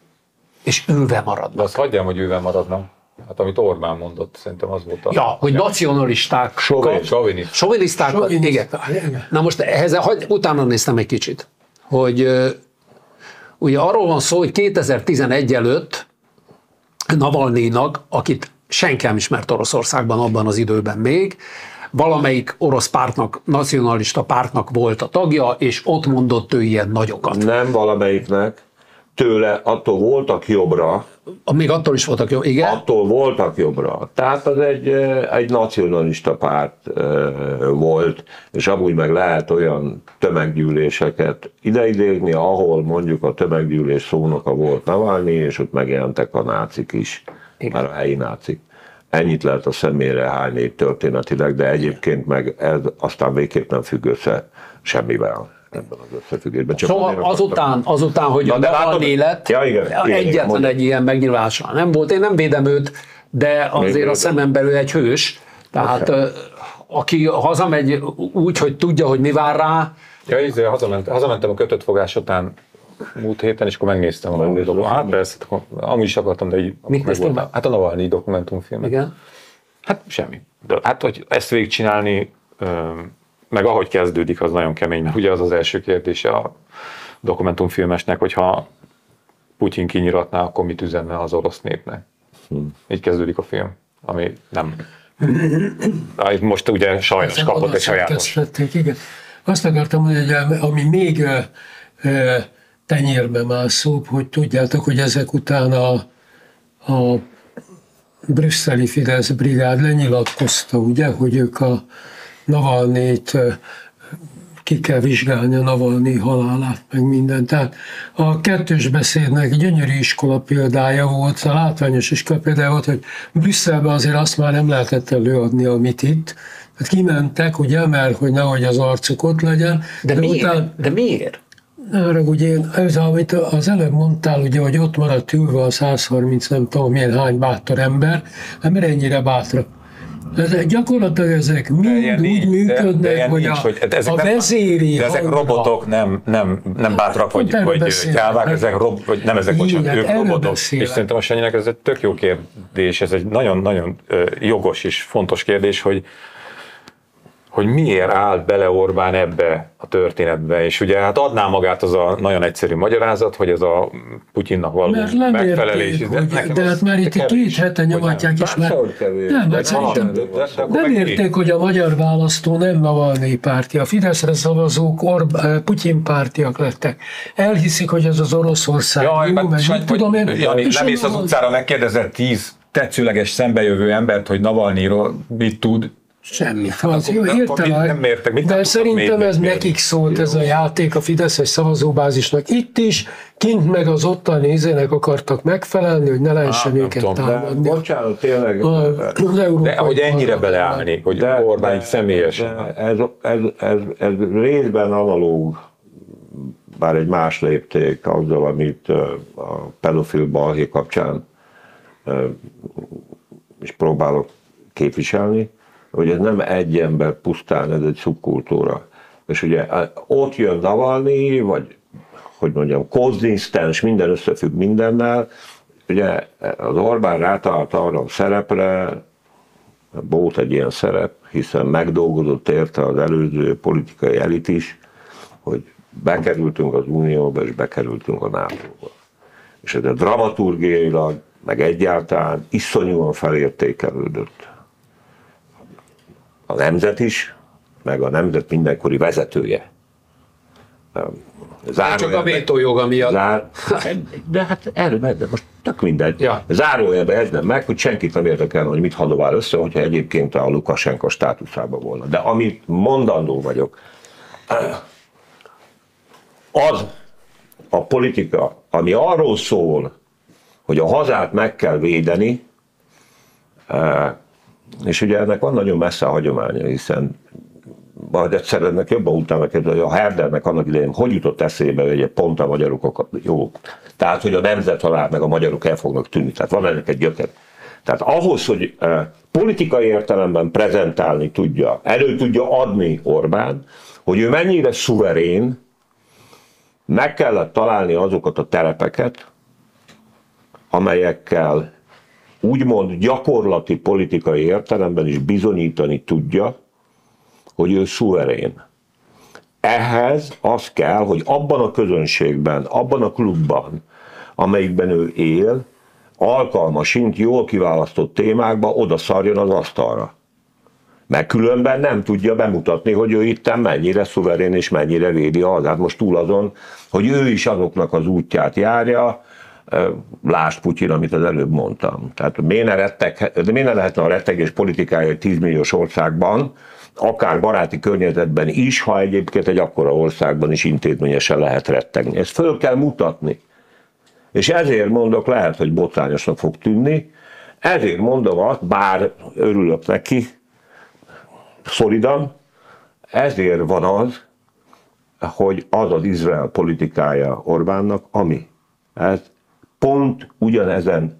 és ülve maradnak. De azt hagyjam, hogy ülve maradnak. Hát amit Orbán mondott, szerintem az volt a... Ja, hogy nacionalisták, Sovinist. Soviniszták, igen. Na most ehhez, hagy, utána néztem egy kicsit, hogy uh, ugye arról van szó, hogy kétezer-tizenegy előtt Navalnyinak, akit senki nem ismert Oroszországban abban az időben még, valamelyik orosz pártnak, nacionalista pártnak volt a tagja, és ott mondott ő ilyen nagyokat. Nem valamelyiknek, tőle attól voltak jobbra, még attól is voltak jó, igen? Attól voltak jobbra. Tehát az egy, egy nacionalista párt volt, és amúgy meg lehet olyan tömeggyűléseket ideidézni, ahol mondjuk a tömeggyűlés szónoka volt Navalnyi, és ott megjelentek a nácik is, igen. Már a helyi nácik. Ennyit lehet a személyre hányni történetileg, de egyébként meg ez aztán végképp nem függ össze semmivel ebben az összefüggésben. Csak szóval azután, azután, hogy a Navalnyi lett, ja, igen, egyetlen igen, egy ilyen megnyilvánulása nem volt. Én nem védem őt, de azért a szemem belül egy hős. Tehát okay. Aki hazamegy úgy, hogy tudja, hogy mi vár rá. Ja, így, hazament, hazamentem a kötött fogás után múlt héten, és akkor megnéztem a dolgot. Hát persze, amúgy is akartam, de így megvoltam. Hát a Navalnyi dokumentumfilmet. Igen. Hát semmi. De, hát, hogy ezt végigcsinálni, meg ahogy kezdődik, az nagyon kemény, mert ugye az az első kérdése a dokumentumfilmesnek, hogyha Putyin kinyiratná, akkor mit üzenne az orosz népnek. Hmm. Így kezdődik a film, ami nem... Most ugye sajnos kapott egy sajátos. Igen. Azt akartam mondani, hogy ami még e, tenyérbe mászóbb, hogy tudjátok, hogy ezek után a, a brüsszeli Fidesz brigád lenyilatkozta, ugye, hogy ők a Navalnyit ki kell vizsgálni, a Navalnyi halálát, meg minden. Tehát a kettős beszédnek gyönyörű iskola példája volt, a látványos iskola példája volt, hogy Brüsszelben azért azt már nem lehetett előadni, amit itt. Tehát kimentek, ugye, mert hogy nehogy az arcuk ott legyen. De, de miért? Után, de miért? Arra, ugye, ez, amit az előbb mondtál, ugye, hogy ott maradt ülve a száz harminc, nem tudom milyen hány bátor ember, mert ennyire bátra. De gyakorlatilag ezek mind ilyen úgy nincs, de- működnek, de ilyen hogy nincs, a, hogy ezek a nem- vezéri De ezek hangra- robotok, nem, nem, nem bátrak, pont vagy, erről vagy beszélek. gyávák, ezek rob, vagy nem ezek, bocsánat, Igen, ők erről robotok. beszélek. És szerintem a Sanyinek ez egy tök jó kérdés, ez egy nagyon-nagyon ö, jogos és fontos kérdés, hogy hogy miért állt bele Orbán ebbe a történetbe, és ugye hát adná magát az a nagyon egyszerű magyarázat, hogy ez a Putyinnak való Mert nem megfelelés. érték, hogy, nekem de az hát már itt kevés. két hete nyomatják is, Persze, mert hogy kevés. nem, De hát szerintem de- de- de akkor nem meg érték, hogy a magyar választó nem Navalnyi párti. A Fideszre szavazók Orb- Putyin pártiak lettek. Elhiszik, hogy ez az Oroszország. Jaj, jó, mert meg Sanyi, mit tudom én. Jani, és lemész az onnan- utcára, megkérdezett tíz tetszőleges szembejövő embert, hogy Navalnyiról mit tud. Semmi. Az, jó, nem- értem, mit nem értek, mit nem de tudtak szerintem még ez mérni. nekik szólt ez a játék a Fideszes szavazóbázisnak. Itt is, kint meg az ottani nézőnek akartak megfelelni, hogy ne lehessen Á, nem őket tudom, de támadni. Bocsánat, tényleg. A- az európai De hogy ennyire parlamentben. beleállni, hogy Orbán így személyesen. de ez, ez, ez, ez részben analóg, bár egy más lépték azzal, amit ö, a pedofil balhé kapcsán ö, is próbálok képviselni, hogy ez nem egy ember pusztán, ez egy szubkultúra. És ugye ott jön Navalnyi, vagy hogy mondjam, konzisztens, minden összefügg mindennel. Ugye az Orbán rátalált arra a szerepre, volt egy ilyen szerep, hiszen megdolgozott érte az előző politikai elit is, hogy bekerültünk az Unióba, és bekerültünk a nátóba. És ez a dramaturgiailag, meg egyáltalán iszonyúan felértékelődött. A nemzet is, meg a nemzet mindenkori vezetője. Csak a vétójoga miatt. Zár, de hát erről, de most tök mindegy. Ja. Zárójelbe eznem meg, hogy senkit nem érdekel, hogy mit hadovál össze, hogyha egyébként a Lukasenko státuszában volna. De amit mondandó vagyok, az a politika, ami arról szól, hogy a hazát meg kell védeni, és ugye ennek van nagyon messze a hagyománya, hiszen majd egyszer ennek jobban utána kérdezni, hogy a Herdernek annak idején hogy jutott eszébe, hogy pont a magyarok jó. Tehát, hogy a nemzethalál meg a magyarok el fognak tűnni. Tehát van ennek egy gyöker. Tehát ahhoz, hogy eh, politikai értelemben prezentálni tudja, elő tudja adni Orbán, hogy ő mennyire szuverén, meg kellett találni azokat a telepeket, amelyekkel úgymond gyakorlati politikai értelemben is bizonyítani tudja, hogy ő szuverén. Ehhez az kell, hogy abban a közönségben, abban a klubban, amelyikben ő él, alkalmasint jól kiválasztott témákba oda szarjon az asztalra. Mert különben nem tudja bemutatni, hogy ő itten mennyire szuverén és mennyire védi a hazát. Most túl azon, hogy ő is azoknak az útját járja, lásd Putyin, amit az előbb mondtam. Tehát miért ne, rettek, miért ne lehetne a rettegés politikája egy tízmilliós országban, akár baráti környezetben is, ha egyébként egy akkora országban is intézményesen lehet rettegni. Ezt föl kell mutatni. És ezért mondok, lehet, hogy botrányosnak fog tűnni, ezért mondom azt, bár örülök neki, szolidan, ezért van az, hogy az az Izrael politikája Orbánnak, ami ez pont ugyanezen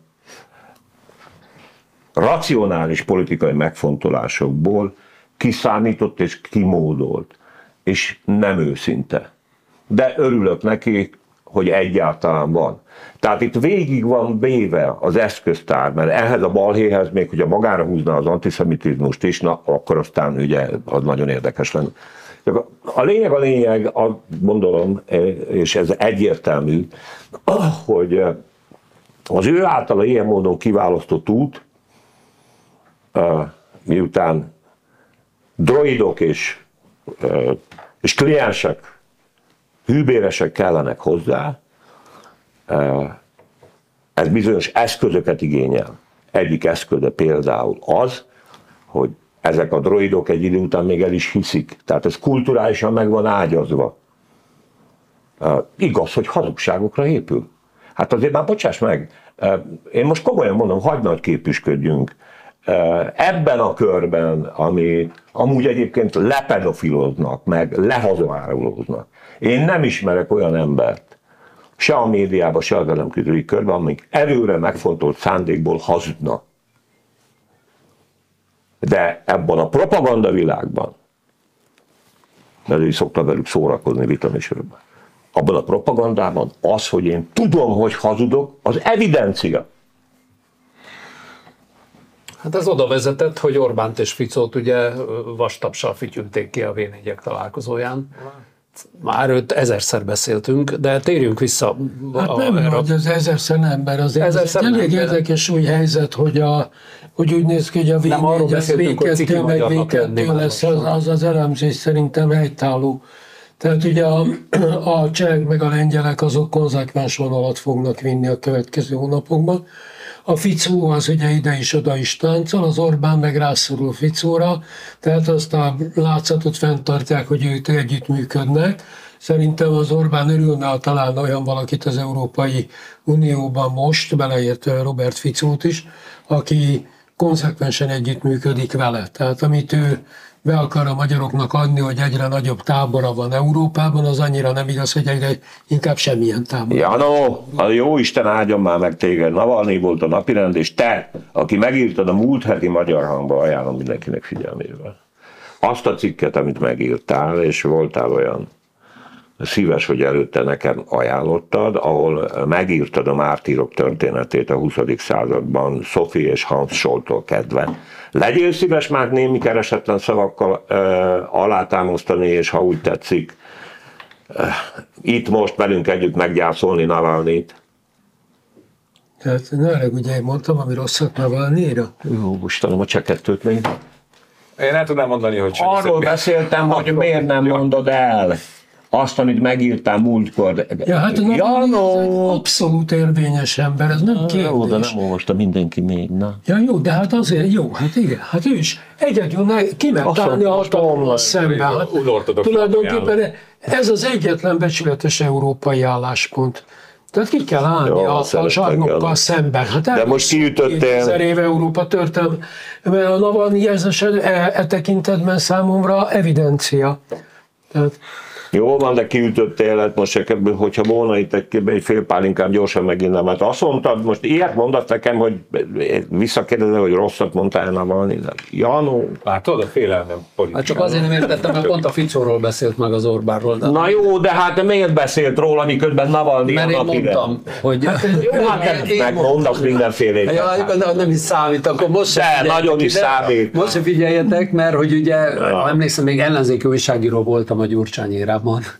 racionális politikai megfontolásokból kiszámított és kimódolt, és nem őszinte. De örülök neki, hogy egyáltalán van. Tehát itt végig van véve az eszköztár, mert ehhez a balhéhez még, hogyha magára húzna az antiszemitizmust is, na, akkor aztán ugye az nagyon érdekes lenne. A lényeg a lényeg, azt gondolom, és ez egyértelmű, hogy az ő általa ilyen módon kiválasztott út, miután droidok és, és kliensek, hűbéresek kellenek hozzá, ez bizonyos eszközöket igényel. Egyik eszköze például az, hogy ezek a droidok egy idő után még el is hiszik. Tehát ez kulturálisan meg van ágyazva. Igaz, hogy hazugságokra épül. Hát azért már bocsáss meg, én most komolyan mondom, hagyd nagy képüsködjünk. Ebben a körben, ami amúgy egyébként lepedofiloznak, meg lehazárulóznak. Én nem ismerek olyan embert, se a médiában, se az elemközői körben, amik erőre megfontolt szándékból hazudnak. De ebben a propaganda világban, mert ő szokta velük szórakozni vitaműsorban, abban a propagandában az, hogy én tudom, hogy hazudok, az evidencia. Hát ez oda vezetett, hogy Orbánt és Ficót ugye vastapsal fütyülték ki a vé négyek találkozóján. Már őt ezerszer beszéltünk, de térjünk vissza. Hát nem, a, hogy az ezerszer nem, mert azért Ezerszer ez elég nem, érdekes új helyzet, hogy, a, hogy úgy néz ki, hogy a vé négy az vé kettő, meg vé kettő lesz, az, az az elemzés szerintem helytálló. Tehát ugye a, a csehek meg a lengyelek azok konzekvens vonalat fognak vinni a következő hónapokban. A Ficó az ugye ide is, oda is táncol, az Orbán meg rászorul Ficóra, tehát azt a látszatot fenntartják, hogy ők együttműködnek. Szerintem az Orbán örülne, ha találna olyan valakit az Európai Unióban most, beleértve Robert Ficót is, aki konzekvensen együttműködik vele. Tehát amit ő be akar a magyaroknak adni, hogy egyre nagyobb tábora van Európában, az annyira nem igaz, hogy egyre inkább semmilyen tábor. Janó, a jó Isten áldjon már meg téged, Navalnyi volt a napirend, és te, aki megírtad a múlt heti Magyar Hangba, ajánlom mindenkinek figyelmével. Azt a cikket, amit megírtál, és voltál olyan szíves, hogy előtte nekem ajánlottad, ahol megírtad a mártírok történetét a huszadik században, Sophie és Hans Scholltól kezdve. Legyél szíves már némi keresetlen szavakkal uh, alátámasztani, és ha úgy tetszik, uh, itt most velünk együtt meggyászolni Navalnyit. Tehát ne ugye én mondtam, ami rosszat Navalnyira. Jó, Istenem, a csekettőt még. Én el tudnám mondani, hogy sem Arról beszéltem, hogy miért nem mondod el azt, amit megírtál múltkor. Ja, hát a Navalnyi abszolút érvényes ember, ez nem kérdés. Jó, de nem olvasta mindenki még, na. Ja, jó, de hát azért jó, hát igen, hát ő is egyedül kimert állni a hatalommal szemben. Hát, tulajdonképpen ez az egyetlen becsületes európai álláspont. Tehát ki kell állni jó, a, a zsarnokkal szemben. Hát de most kiütöttél. Ezer éve Európa történelme, mert a Navalnyi ez e, e tekintetben számomra evidencia. Tehát, jó van, de kiütöttél, hát most ebből, hogyha volna itt egy, egy fél pálinkám gyorsan megint nem. Hát azt mondtad, most ilyet mondasz nekem, hogy visszakérdezem, hogy rosszat mondtál Navalnyi. Janó. Látod, a félelmem politikáról. Hát csak azért nem értettem, mert pont a Ficóról beszélt meg az Orbánról. De... Na jó, de hát miért beszélt róla, miközben Navalnyi mert én mondtam, hogy... Hát, jó, hát én megmondasz mindenfélét. Ja, de nem is számít, akkor most de, se nagyon is számít. Most se figyeljetek, mert hogy ugye, ja. emlékszem, még ellenzéki újságíró voltam a Gyurcsány érában.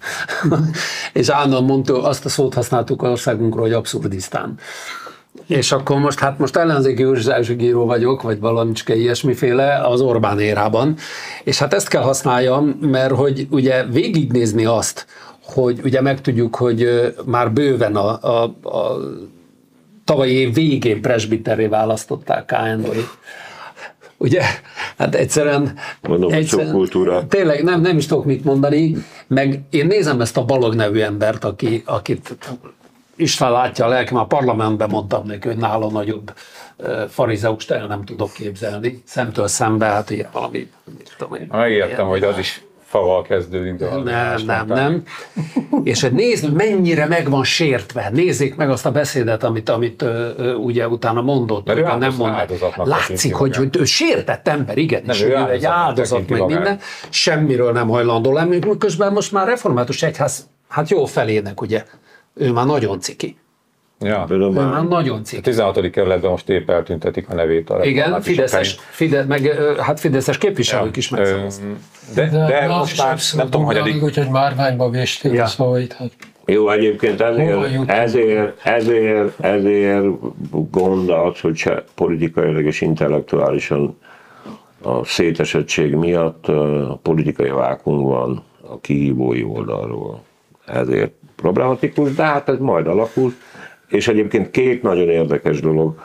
És állandóan mondtuk, azt a szót használtuk országunkról, hogy abszurdisztán. És akkor most, hát most ellenzéki újságíró vagyok, vagy valamicske ilyesmiféle az Orbán érában. És hát ezt kell használjam, mert hogy ugye végignézni azt, hogy ugye megtudjuk, hogy már bőven a, a, a tavalyi év végén presbiterré választották K. Endorit. Ugye, hát egyszerűen, Mondom, egyszerűen kultúra. Tényleg nem, nem is tudok mit mondani, meg én nézem ezt a Balog nevű embert, aki, akit István látja a lelkem, a parlamentben mondtam neki, hogy nála nagyobb farizeust el nem tudok képzelni, szemtől szembe, hát ilyen valami, mit tudom én. Megértem, hogy az is faval kezdődik. Nem, nem, nem, nem. És hogy nézd, mennyire meg van sértve. Nézzék meg azt a beszédet, amit, amit uh, ugye utána mondott. Mert nem mondott. Látszik, hogy, hogy ő sértett ember, igen, nem, és ő, ő egy áldozat, meg minden. Semmiről nem hajlandó lenni. Közben most már református egyház, hát jó felének, ugye. Ő már nagyon ciki. Ja. Ő már nagyon ciki. A tizenhatodik kerületben most épp eltüntetik a nevét. A igen, Fideszes, Fide, meg, hát Fideszes képviselők ja. is megszavaztak. De, de, de most már nem tudom, hogy addig... Úgyhogy márványba vésték ja. a szavait. Hát. Jó, egyébként ezért, ezért, ezért, ezért gond az, hogy se politikailag és intellektuálisan a szétesettség miatt a politikai vákum van a kihívói oldalról. Ezért problematikus, de hát ez majd alakul. És egyébként két nagyon érdekes dolog.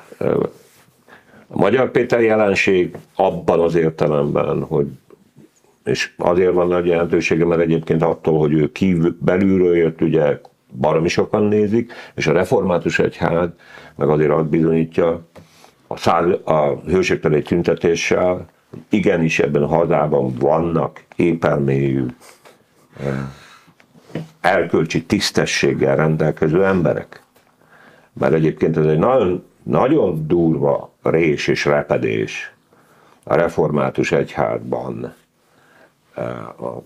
A Magyar Péter jelenség abban az értelemben, hogy és azért van nagy jelentősége, mert egyébként attól, hogy ő kívül, belülről jött, ugye baromi sokan nézik, és a református egyház meg azért azt bizonyítja a, száz, a hőségteli tüntetéssel, igenis ebben a hazában vannak épelmélyű, erkölcsi tisztességgel rendelkező emberek. Mert egyébként ez egy nagyon, nagyon durva rés és repedés, a református egyházban a,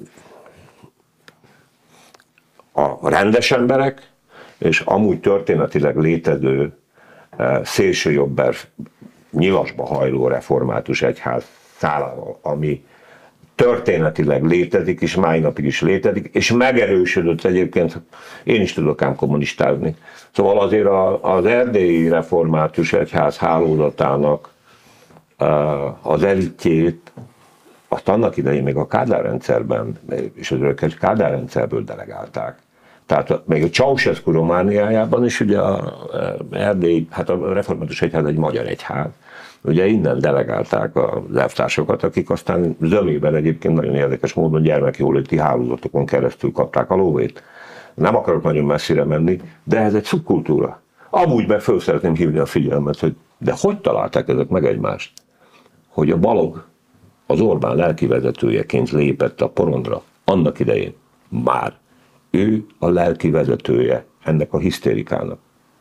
a rendes emberek, és amúgy történetileg létező szélsőjobber nyilasba hajló református egyház szálával, ami történetileg létezik, és mai napig is létezik, és megerősödött egyébként, én is tudok ám kommunistázni. Szóval azért az erdélyi református egyház hálózatának az elitjét, azt annak idején még a Kádár rendszerben, és az örökes Kádár rendszerből delegálták. Tehát még a Ceausescu Romániájában is ugye a Erdély, hát a református egyház egy magyar egyház, ugye innen delegálták az elvtársokat, akik aztán zömében egyébként nagyon érdekes módon gyermekjóléti hálózatokon keresztül kapták a lóvét. Nem akarok nagyon messzire menni, de ez egy szubkultúra. Amúgy meg föl szeretném hívni a figyelmet, hogy de hogy találták ezek meg egymást? Hogy a Balogh az Orbán lelkivezetőjeként lépett a porondra annak idején már. Ő a lelki vezetője ennek a hisztérikának.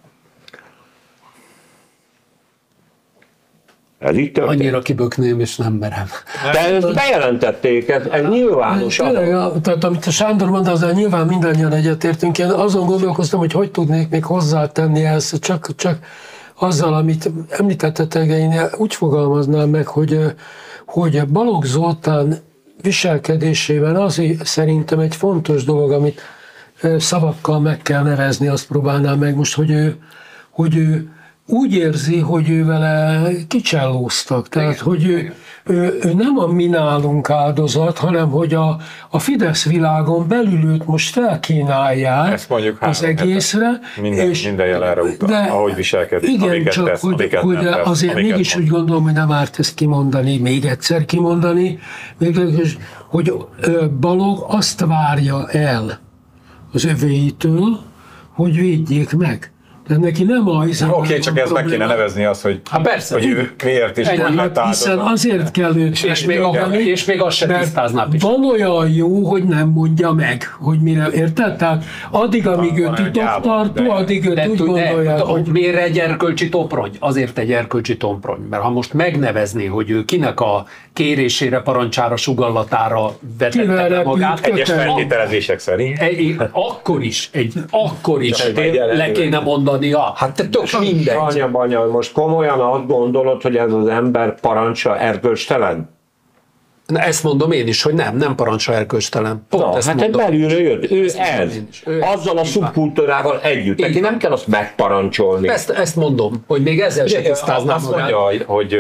Ez így történt. Annyira kibökném, és nem merem. De ezt bejelentették, ez, ez nyilvános. Tényleg, tehát amit a Sándor mondta, azzal nyilván mindannyian egyetértünk. Én azon gondolkoztam, hogy hogy tudnék még hozzátenni ezt, csak, csak azzal, amit említettetek, én úgy fogalmaznám meg, hogy, hogy Balogh Zoltán viselkedésében az szerintem egy fontos dolog, amit szavakkal meg kell nevezni, azt próbálnám meg most, hogy ő, hogy ő úgy érzi, hogy ő vele kicsellóztak. Tehát, igen, hogy ő, ő, ő nem a mi nálunk áldozat, hanem hogy a, a Fidesz világon belül őt most felkínálják ezt mondjuk az egészre. Minden, és minden jel erre utal, de, ahogy viselkedik, igen, amiket csak tesz, hogy, amiket hogy nem tesz, azért amiket mégis mond. úgy gondolom, hogy nem árt ezt kimondani, még egyszer kimondani, hogy Balogh azt várja el az övéitől, hogy védjék meg. De neki nem a Oké, okay, csak ez meg kéne nevezni azt, hogy, hát persze, hogy ő miért is hát hiszen azért kell őt és még, a, és még azt se tisztázná. Van olyan jó, hogy nem mondja meg, hogy mire, érted? Tehát addig, amíg ő titoktartó, addig őt úgy gondolják, hogy... Miért egy erkölcsi toprony? Azért egy erkölcsi toprony, mert ha most megnevezni, hogy ő kinek a kérésére, parancsára, sugallatára vetette magát, egyes feltételezések szerint, egy, akkor is, egy, akkor is le kéne mondani. Hát te tök mindegy. Anya, anya, most komolyan azt gondolod, hogy ez az ember parancsa erkölcstelen? Na, ezt mondom én is, hogy nem, nem parancsa erkölcstelen. Pont Na, ezt hát mondom. belülről jött, ő ezt ez. Ő Azzal a szubkultúrával együtt. Neki nem kell azt megparancsolni. Ezt, ezt mondom, hogy még ezzel sem tisztáznám azt magát. mondja, hogy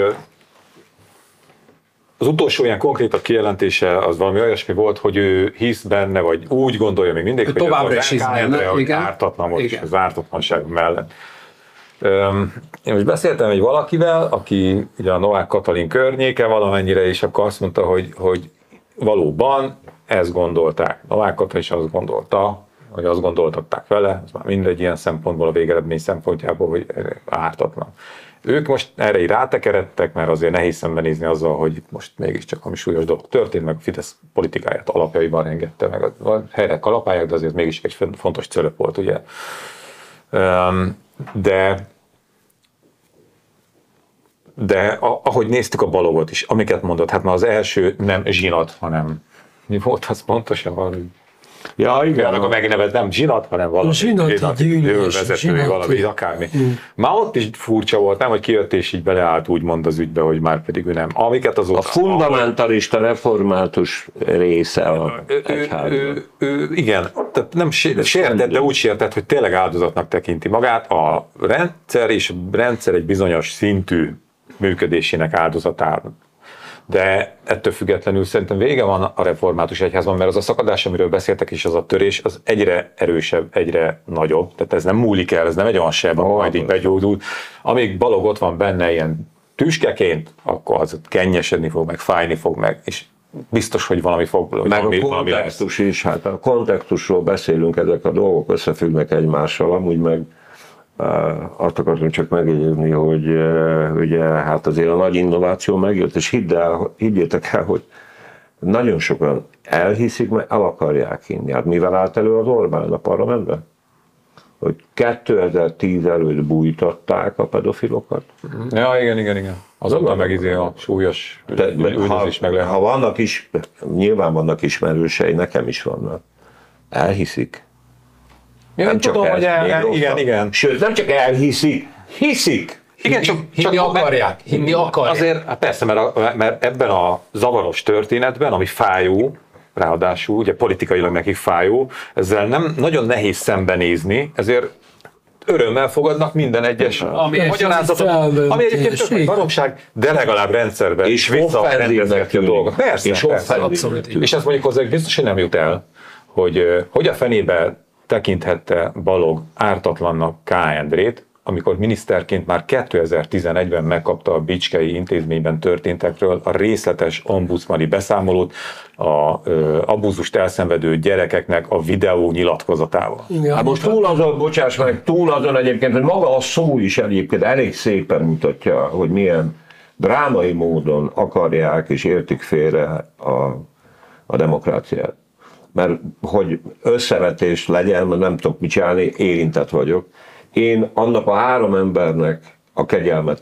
az utolsó ilyen konkrét kijelentése az valami olyasmi volt, hogy ő hisz benne, vagy úgy gondolja még mindig, hogy továbbra is hisz benne, hogy ártatlan most az ártatlanság mellett. Én most beszéltem egy valakivel, aki ugye a Novák Katalin környéke valamennyire, és akkor azt mondta, hogy, hogy valóban ezt gondolták. Novák Katalin is azt gondolta, hogy azt gondoltatták vele, az már mindegy ilyen szempontból, a végeredmény szempontjából, hogy ártatlan. Ők most erre így rátekeredtek, mert azért nehéz szembenézni azzal, hogy most mégiscsak valami súlyos dolog történt, meg a Fidesz politikáját alapjaiban engedte, meg a helyre kalapálják, de azért mégis egy fontos cölöp volt, ugye. De, de ahogy néztük a Balogot is, amiket mondott, hát már az első nem zsinat, hanem mi volt az pontosan? Ja, igen, akkor megnevez nem zsinat, hanem valami vezetői, valami, akármi. Mm. Már ott is furcsa volt, nem, hogy kijött és így beleállt úgymond az ügybe, hogy már pedig ő nem. Amiket azóta, a fundamentalista ahogy... református része a egyházban. Igen, tehát nem sértett, de úgy sértett, hogy tényleg áldozatnak tekinti magát. A rendszer és a rendszer egy bizonyos szintű működésének áldozatán. De ettől függetlenül szerintem vége van a református egyházban, mert az a szakadás, amiről beszéltek, és az a törés, az egyre erősebb, egyre nagyobb. Tehát ez nem múlik el, ez nem egy olyan seb, oh, majd így begyógyul. Amíg Balogh ott van benne ilyen tüskeként, akkor az kennyesedni fog, meg fájni fog meg, és biztos, hogy valami fog, hogy meg valami, a kontextus is, hát a kontextusról beszélünk, ezek a dolgok összefüggnek egymással, amúgy meg azt akartam csak megjegyezni, hogy ugye hát azért a nagy innováció megjött, és hidd el, higgyétek el, hogy nagyon sokan elhiszik, mert el akarják hinni. Hát mivel állt elő az Orbán a parlamentben? Hogy kétezer-tíz előtt bújtatták a pedofilokat. Ja, igen, igen, igen. Azóta meg izé a súlyos üldözés meg lehet. Ha vannak is, nyilván vannak ismerősei, nekem is vannak. Elhiszik. Ja, nem tudom, hogy el, el, igen, igen. Sőt, nem csak elhiszik, hiszik. Igen, csak, hinni csak akarják. Hinni akarják. Azért, hát persze, mert, a, mert ebben a zavaros történetben, ami fájó, ráadásul, ugye politikailag nekik fájó, ezzel nem nagyon nehéz szembenézni, ezért örömmel fogadnak minden egyes ami magyarázatot, ami egyébként tök baromság, de legalább rendszerben és visszarendezgeti a dolgot. Persze, és, persze. Abszolút. És ezt mondjuk hozzá biztos, hogy nem jut el, hogy hogy a fenébe tekinthette Balogh ártatlannak K. Endrét, amikor miniszterként már kétezer-tizenegyben megkapta a Bicskei Intézményben történtekről a részletes ombudsmani beszámolót a ö, abúzust elszenvedő gyerekeknek a videó nyilatkozatával. Hát most túl azon, bocsáss meg, túl azon egyébként, hogy maga a szó is egyébként elég szépen mutatja, hogy milyen drámai módon akarják és értik félre a, a demokráciát. Mert hogy összevetés legyen, nem tudok mit csinálni, érintett vagyok. Én annak a három embernek a kegyelmet,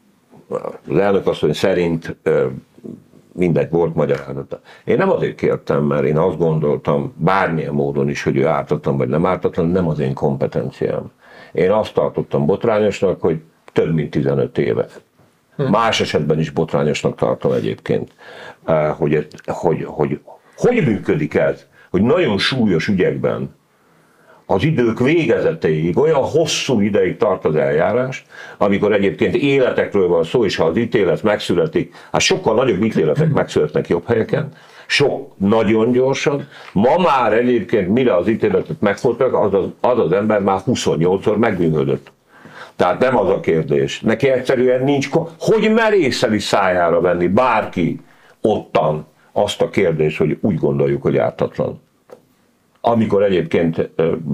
az elnökasszony szerint mindegy, volt magyarázata. Én nem azért kértem, mert én azt gondoltam bármilyen módon is, hogy ő ártatlan vagy nem ártatlan, nem az én kompetenciám. Én azt tartottam botrányosnak, hogy több mint tizenöt éve. Más esetben is botrányosnak tartom egyébként, hogy hogy, hogy, hogy működik ez, hogy nagyon súlyos ügyekben az idők végezetéig, olyan hosszú ideig tart az eljárás, amikor egyébként életekről van szó, és ha az ítélet megszületik, hát sokkal nagyobb ítéletek megszületnek jobb helyeken, sok, nagyon gyorsan. Ma már egyébként, mire az ítéletet megfogtak, az az, az az ember már huszonnyolcszor megbűnhődött. Tehát nem az a kérdés. Neki egyszerűen nincs, hogy merészeli szájára venni bárki ottan azt a kérdést, hogy úgy gondoljuk, hogy ártatlan. Amikor egyébként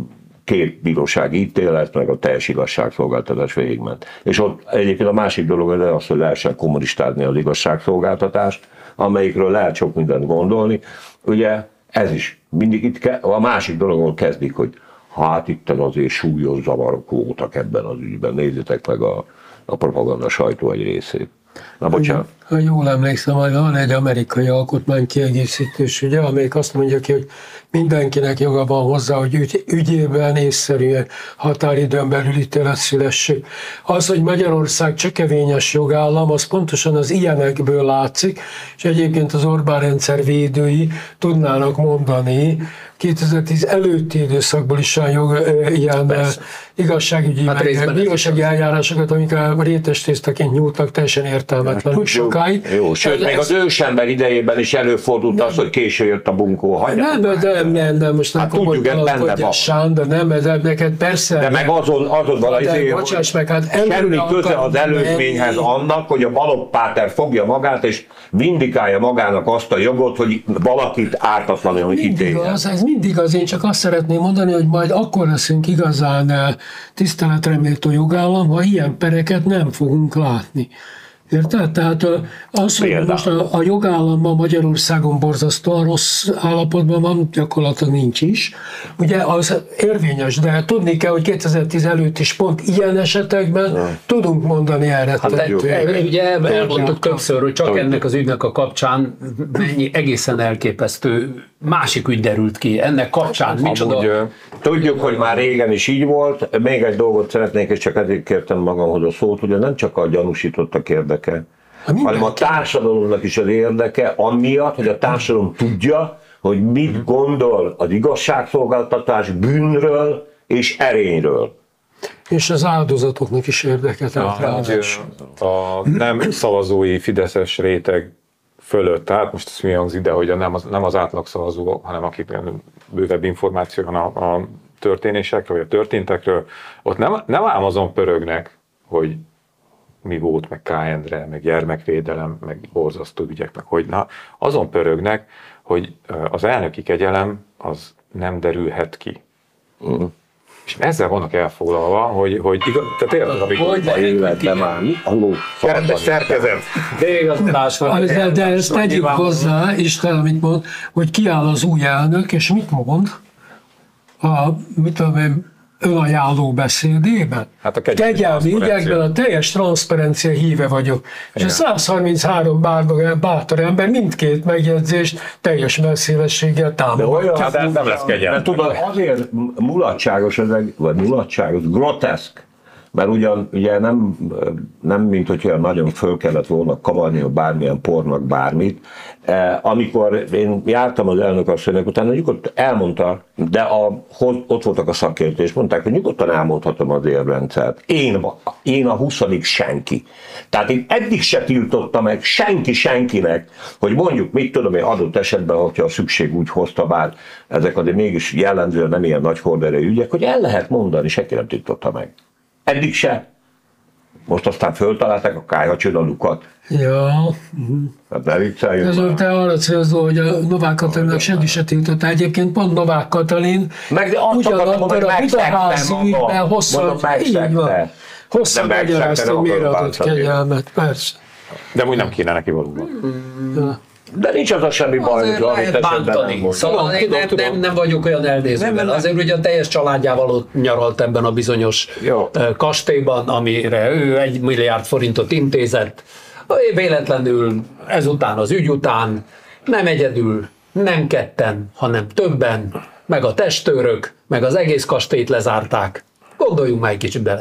két bírósági ítélet, meg a teljes igazságszolgáltatás végigment. És ott egyébként a másik dolog az az, hogy lehessen kommunistázni az igazságszolgáltatást, amelyikről lehet sok mindent gondolni. Ugye ez is mindig itt ke- a másik dologon kezdik, hogy hát itt azért súlyos zavarok voltak ebben az ügyben. Nézzétek meg a, a propaganda sajtó egy részét. Na bocsánat. Ha jól emlékszem, van egy amerikai alkotmánykiegészítés, ugye, amelyik azt mondja ki, hogy mindenkinek joga van hozzá, hogy ügy, ügyében észszerűen határidőn belül ítélet szülessék. Az, hogy Magyarország csökevényes jogállam, az pontosan az ilyenekből látszik, és egyébként az Orbán rendszer védői tudnának mondani kétezer-tíz előtti időszakból is olyan jog, ilyen Persze. igazságügyi, hát meg, igazsági eljárásokat, amik a rétes tésztaként nyúltak, teljesen értelmetlenül sokáig. Jó, sőt, még az ősember idejében is előfordult az, hogy késő jött a bunkó. Hagyján. Nem, de nem, nem, most nem hát komoly tudjuk, Sándor, nem, de neked persze. De meg azon, azon valahogy bocsáss meg, hát semmi köze az előzményhez annak, hogy a Balogh Páter fogja magát, és vindikálja magának azt a jogot, hogy valakit ártatlanul ítéljen. Ez mindig az, én csak azt szeretném mondani, hogy majd akkor leszünk igazán tiszteletreméltó jogállam, ha ilyen pereket nem fogunk látni. Érted? Tehát az, hogy most a, a jogállamban Magyarországon borzasztóan rossz állapotban van, gyakorlatilag nincs is. Ugye az érvényes, de tudni kell, hogy kétezer-tíz előtt is pont ilyen esetekben ja. tudunk mondani erre. Hát de, ugye elmondtuk többször, hogy csak ennek az ügynek a kapcsán mennyi egészen elképesztő másik ügy derült ki. Ennek kapcsán micsoda... Amúgy, tudjuk, hogy már régen is így volt. Még egy dolgot szeretnék, és csak ezért kértem magamhoz a szót, ugye nem csak a gyanúsítottak érdeke, hanem a társadalomnak is az érdeke, amiatt, hogy a társadalom tudja, hogy mit gondol az igazságszolgáltatás bűnről és erényről. És az áldozatoknak is érdeke. A, a nem szavazói fideszes réteg fölött, tehát most ez mi hangzik, de hogy nem az, nem az átlag szavazó, hanem akik bővebb információ van a, a történésekről, vagy a történtekről, ott nem, nem ám azon pörögnek, hogy mi volt, meg K. Endre, meg gyermekvédelem, meg borzasztó ügyek, meg hogy na, azon pörögnek, hogy az elnöki kegyelem az nem derülhet ki. Mm. És ezzel vannak elfoglalva, hogy, hogy igaz, tehát érted, amikor a életben már keretes szerkezet. De igazolás van. De, de ezt tegyük hozzá, Isten, amit mond, hogy kiáll az új elnök, és mit mond? A, mit tudom én, önajánló beszédében. Hát a kegyelmi Kegyelmi ügyekben a teljes transzparencia híve vagyok. És a száz harminchárom bátor, bátor ember mindkét megjegyzést teljes messzélességgel támogatja. Hát ez nem lesz kegyelmi. Mert tudod, azért mulatságos, ez egy, vagy mulatságos, groteszk, mert ugyan ugye nem, nem mint hogy olyan nagyon föl kellett volna kavarni a bármilyen pornak bármit. Amikor én jártam az elnök asszonynak, utána nyugodtan elmondta, de a, ott voltak a szakértők, és mondták, hogy nyugodtan elmondhatom az érrendszert. Én, én a huszadik senki. Tehát én eddig se tiltotta meg senki senkinek, hogy mondjuk, mit tudom én adott esetben, hogyha a szükség úgy hozta, bár ezek azért mégis jellemzően nem ilyen nagy horderejű ügyek, hogy el lehet mondani, senki nem tiltotta meg. Eddig se. Most aztán föltalálták a kályhacsodalukat. Ja. Hát ne vicceljünk Ez már. te arra célzol, hogy a Novák Katalinnak senki se tiltotta. Egyébként pont Novák Katalin Meg de azt akartam, ugyanakkor hogy a megszegte Budaházi ügyben maga. hosszan, Mondom, így van, megszegte. hosszan De megszegte, magyarázta, nem miért akarom adott bántani. kegyelmet, persze. De úgy nem kéne neki valóban. Ja. De nincs az a semmi baj, Azért hogy amit lehet esetben bántani. nem mondtam. Szóval én nem, nem, nem vagyok olyan elnézővel. Azért ugye a teljes családjával ott nyaralt ebben a bizonyos Jó. eh, kastélyban, amire ő egy milliárd forintot intézett. Én véletlenül ezután az ügy után nem egyedül, nem ketten, hanem többen, meg a testőrök, meg az egész kastélyt lezárták. Gondoljunk már egy kicsit bele.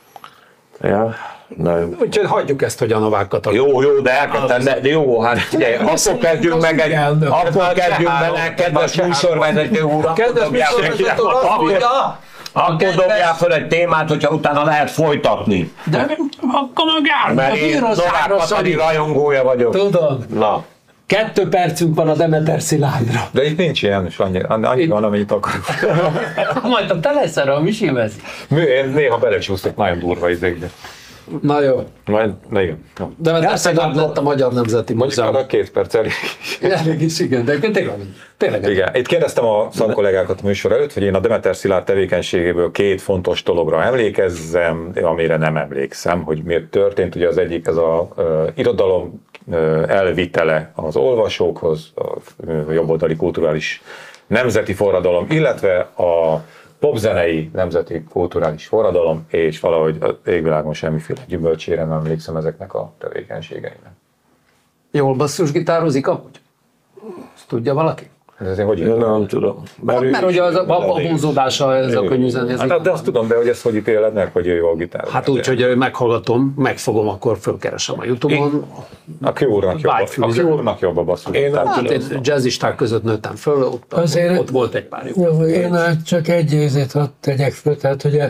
Ja, nem. Úgyhogy hagyjuk ezt, hogy a Novák Katalin. Jó, jó, de elkezdtem, de de jó, hát figyelj, akkor kezdjünk meg egy, akkor kezdjünk bele, kedves műsorvezető úr, akkor Kedves dobjál fel- műsorvezető, azt mondja, akkor kedves- dobjál fel egy témát, hogyha utána lehet folytatni. de akkor meg Mert én Novák Katalin rajongója vagyok. Tudom. Na, Kettő percünk van a Demeter Szilárdra. De itt nincs ilyen, és annyi, annyi van, amennyit akarok. Majd te lesz erre a misimezi. Mű, én néha belecsúsztok nagyon durva izékbe. Na jó. Majd, na igen. Jó. Demeter Szilárd lett a Magyar Nemzeti Mondjuk Múzeum. arra két perc elég. Elég is, igen, de tényleg. tényleg. Igen. Itt kérdeztem a szakkollégákat a műsor előtt, hogy én a Demeter Szilárd tevékenységéből két fontos dologra emlékezzem, amire nem emlékszem, hogy miért történt. Ugye az egyik ez a uh, irodalom uh, elvitele az olvasókhoz, a uh, jobboldali kulturális nemzeti forradalom, illetve a popzenei nemzeti kulturális forradalom, és valahogy az égvilágon semmiféle gyümölcsére nem emlékszem ezeknek a tevékenységeinek. Jól basszusgitározik amúgy? Ezt tudja valaki? Ez én hogy én nem tudom. Mert, ő mert is ugye az a, a, a elég. húzódása ez a könnyű zenézik. Hát, de azt tudom, de hogy ezt hogy ítéled meg, hogy ő jól gitárol. Hát úgy, hogy meghallgatom, megfogom, akkor fölkeresem a Youtube-on. A Q-nak jobb, a Vágyfűző. Q-nak jobb a basszus. Én nem Hát tudom. én jazzisták között nőttem föl, ott, Azért- ott volt egy pár jó. Jó, én csak egy érzét hadd tegyek föl, tehát ugye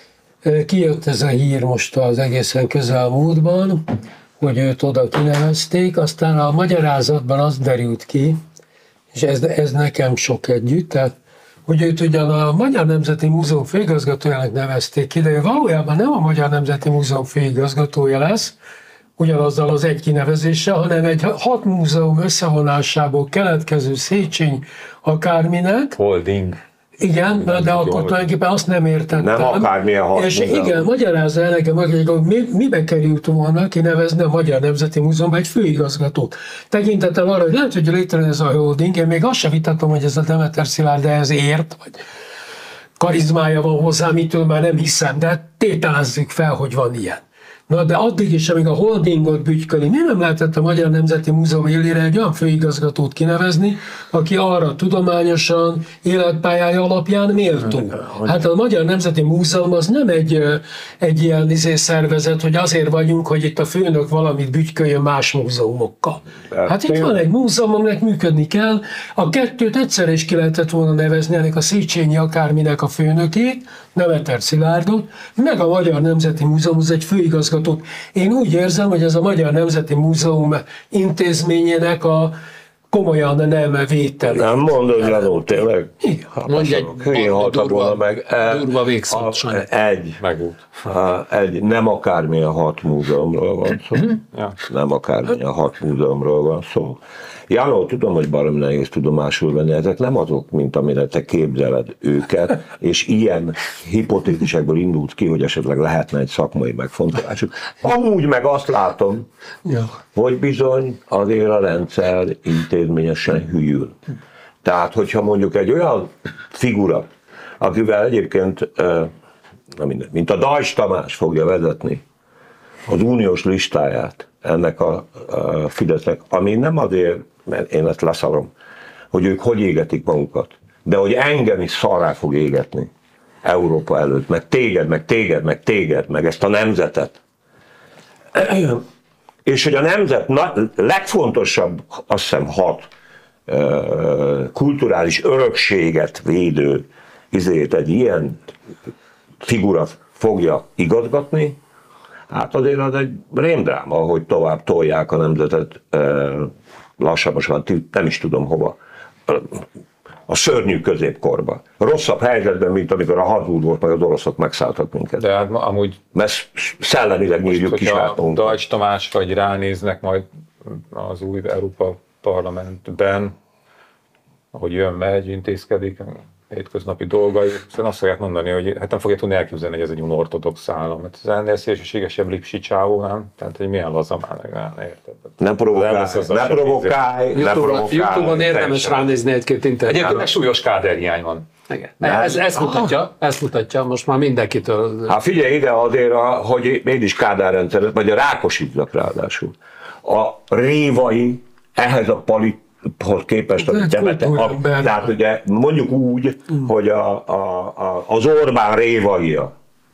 ö, kijött ez a hír most az egészen közelmúltban, hogy őt oda kinevezték, aztán a magyarázatban az derült ki, és ez, ez nekem sok együtt, tehát hogy őt ugyan a Magyar Nemzeti Múzeum főigazgatójának nevezték ki, de ő valójában nem a Magyar Nemzeti Múzeum főigazgatója lesz, ugyanazzal az egy kinevezéssel, hanem egy hat múzeum összevonásából keletkező Széchenyi akárminek. Holding. Igen, de, de akkor tulajdonképpen azt nem értettem. Nem akármilyen hat És múzeum. igen, magyarázza el nekem, hogy hogy mi, mibe került volna kinevezni a Magyar Nemzeti Múzeumban egy főigazgatót. Tekintettel arra, hogy lehet, hogy létrejön ez a holding, én még azt sem vitatom, hogy ez a Demeter Szilárd ehhez ért, vagy karizmája van hozzá, mitől már nem hiszem, de tételezzük fel, hogy van ilyen. Na, de addig is, amíg a holdingot bütyköli, mi nem lehetett a Magyar Nemzeti Múzeum élére egy olyan főigazgatót kinevezni, aki arra tudományosan, életpályája alapján méltó. Hát a Magyar Nemzeti Múzeum az nem egy, ö, egy ilyen izé szervezet, hogy azért vagyunk, hogy itt a főnök valamit bütyköljön más múzeumokkal. Hát itt van egy múzeum, aminek működni kell. A kettőt egyszerre is ki lehetett volna nevezni, ennek a Széchenyi akárminek a főnökét, Demeter Szilárdot, meg a Magyar Nemzeti Múzeum az egy főigazgatót. Én úgy érzem, hogy ez a Magyar Nemzeti Múzeum intézményének a komolyan nem vételi. Nem mondod, Zsanó, tényleg? Igen. Mondj egy Hülyén haltam durva- volna meg. E, durva végszót, a- Sanyi. Egy. Megút. A- Egy, nem akármilyen hat múzeumról van szó. Ja. Nem akármilyen hat múzeumról van szó. Janó, tudom, hogy baromi nehéz tudomásul venni, ezek nem azok, mint amire te képzeled őket, és ilyen hipotétisekből indult ki, hogy esetleg lehetne egy szakmai megfontolásuk. Amúgy meg azt látom, Ja. hogy bizony azért a rendszer intézményesen hűl. Tehát, hogyha mondjuk egy olyan figura, akivel egyébként, na minden, mint a Deutsch Tamás fogja vezetni az uniós listáját ennek a, a Fidesznek, ami nem azért, mert én ezt leszarom, hogy ők hogy égetik magukat, de hogy engem is szarrá fog égetni Európa előtt, meg téged, meg téged, meg téged, meg ezt a nemzetet. És hogy a nemzet na, legfontosabb, azt hiszem hat kulturális örökséget védő izét egy ilyen figura fogja igazgatni, hát azért az egy rémdráma, hogy tovább tolják a nemzetet lassabban, nem is tudom hova, a szörnyű középkorba. Rosszabb helyzetben, mint amikor a Habsburgok meg az oroszok megszálltak minket. De hát amúgy... Mert szellemileg nyírjuk ki saját magunkat. Deutsch Tamás vagy ránéznek majd az új Európa Parlamentben, ahogy jön, megy, intézkedik, hétköznapi dolgai, szóval azt fogják mondani, hogy hát nem fogja tudni elképzelni, hogy ez egy unortodox állam. Hát ez ennél szélsőségesebb Lipsi csávó, nem? Tehát, hogy milyen laza már, meg érted? Nem provokálj, ne provokálj, ne provokálj. YouTube-on érdemes ránézni egy-két interjút. Egyébként súlyos káderhiány van. Igen. Ez, ez, mutatja, ezt mutatja, most már mindenkitől. Hát figyelj ide azért, hogy én is Kádár rendszeret, vagy a Rákosidzak ráadásul. A révai ehhez a palit hoz képest, a Demeter, a, tehát ugye mondjuk úgy, mm. hogy a, a, a, az Orbán révaia,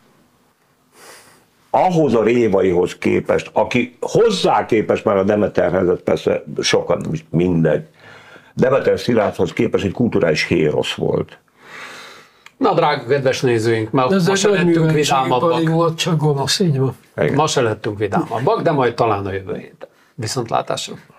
ahhoz a révaihoz képest, aki hozzá képest már a Demeterhez, persze sokan, mindegy, Demeter Szilárdhoz képest egy kulturális hérosz volt. Na, drága kedves nézőink, ma, ma se lettünk vidámabbak. Volt, csak gonosz, így van. Ma se lettünk vidámabbak, de majd talán a jövő héten. Viszontlátásra!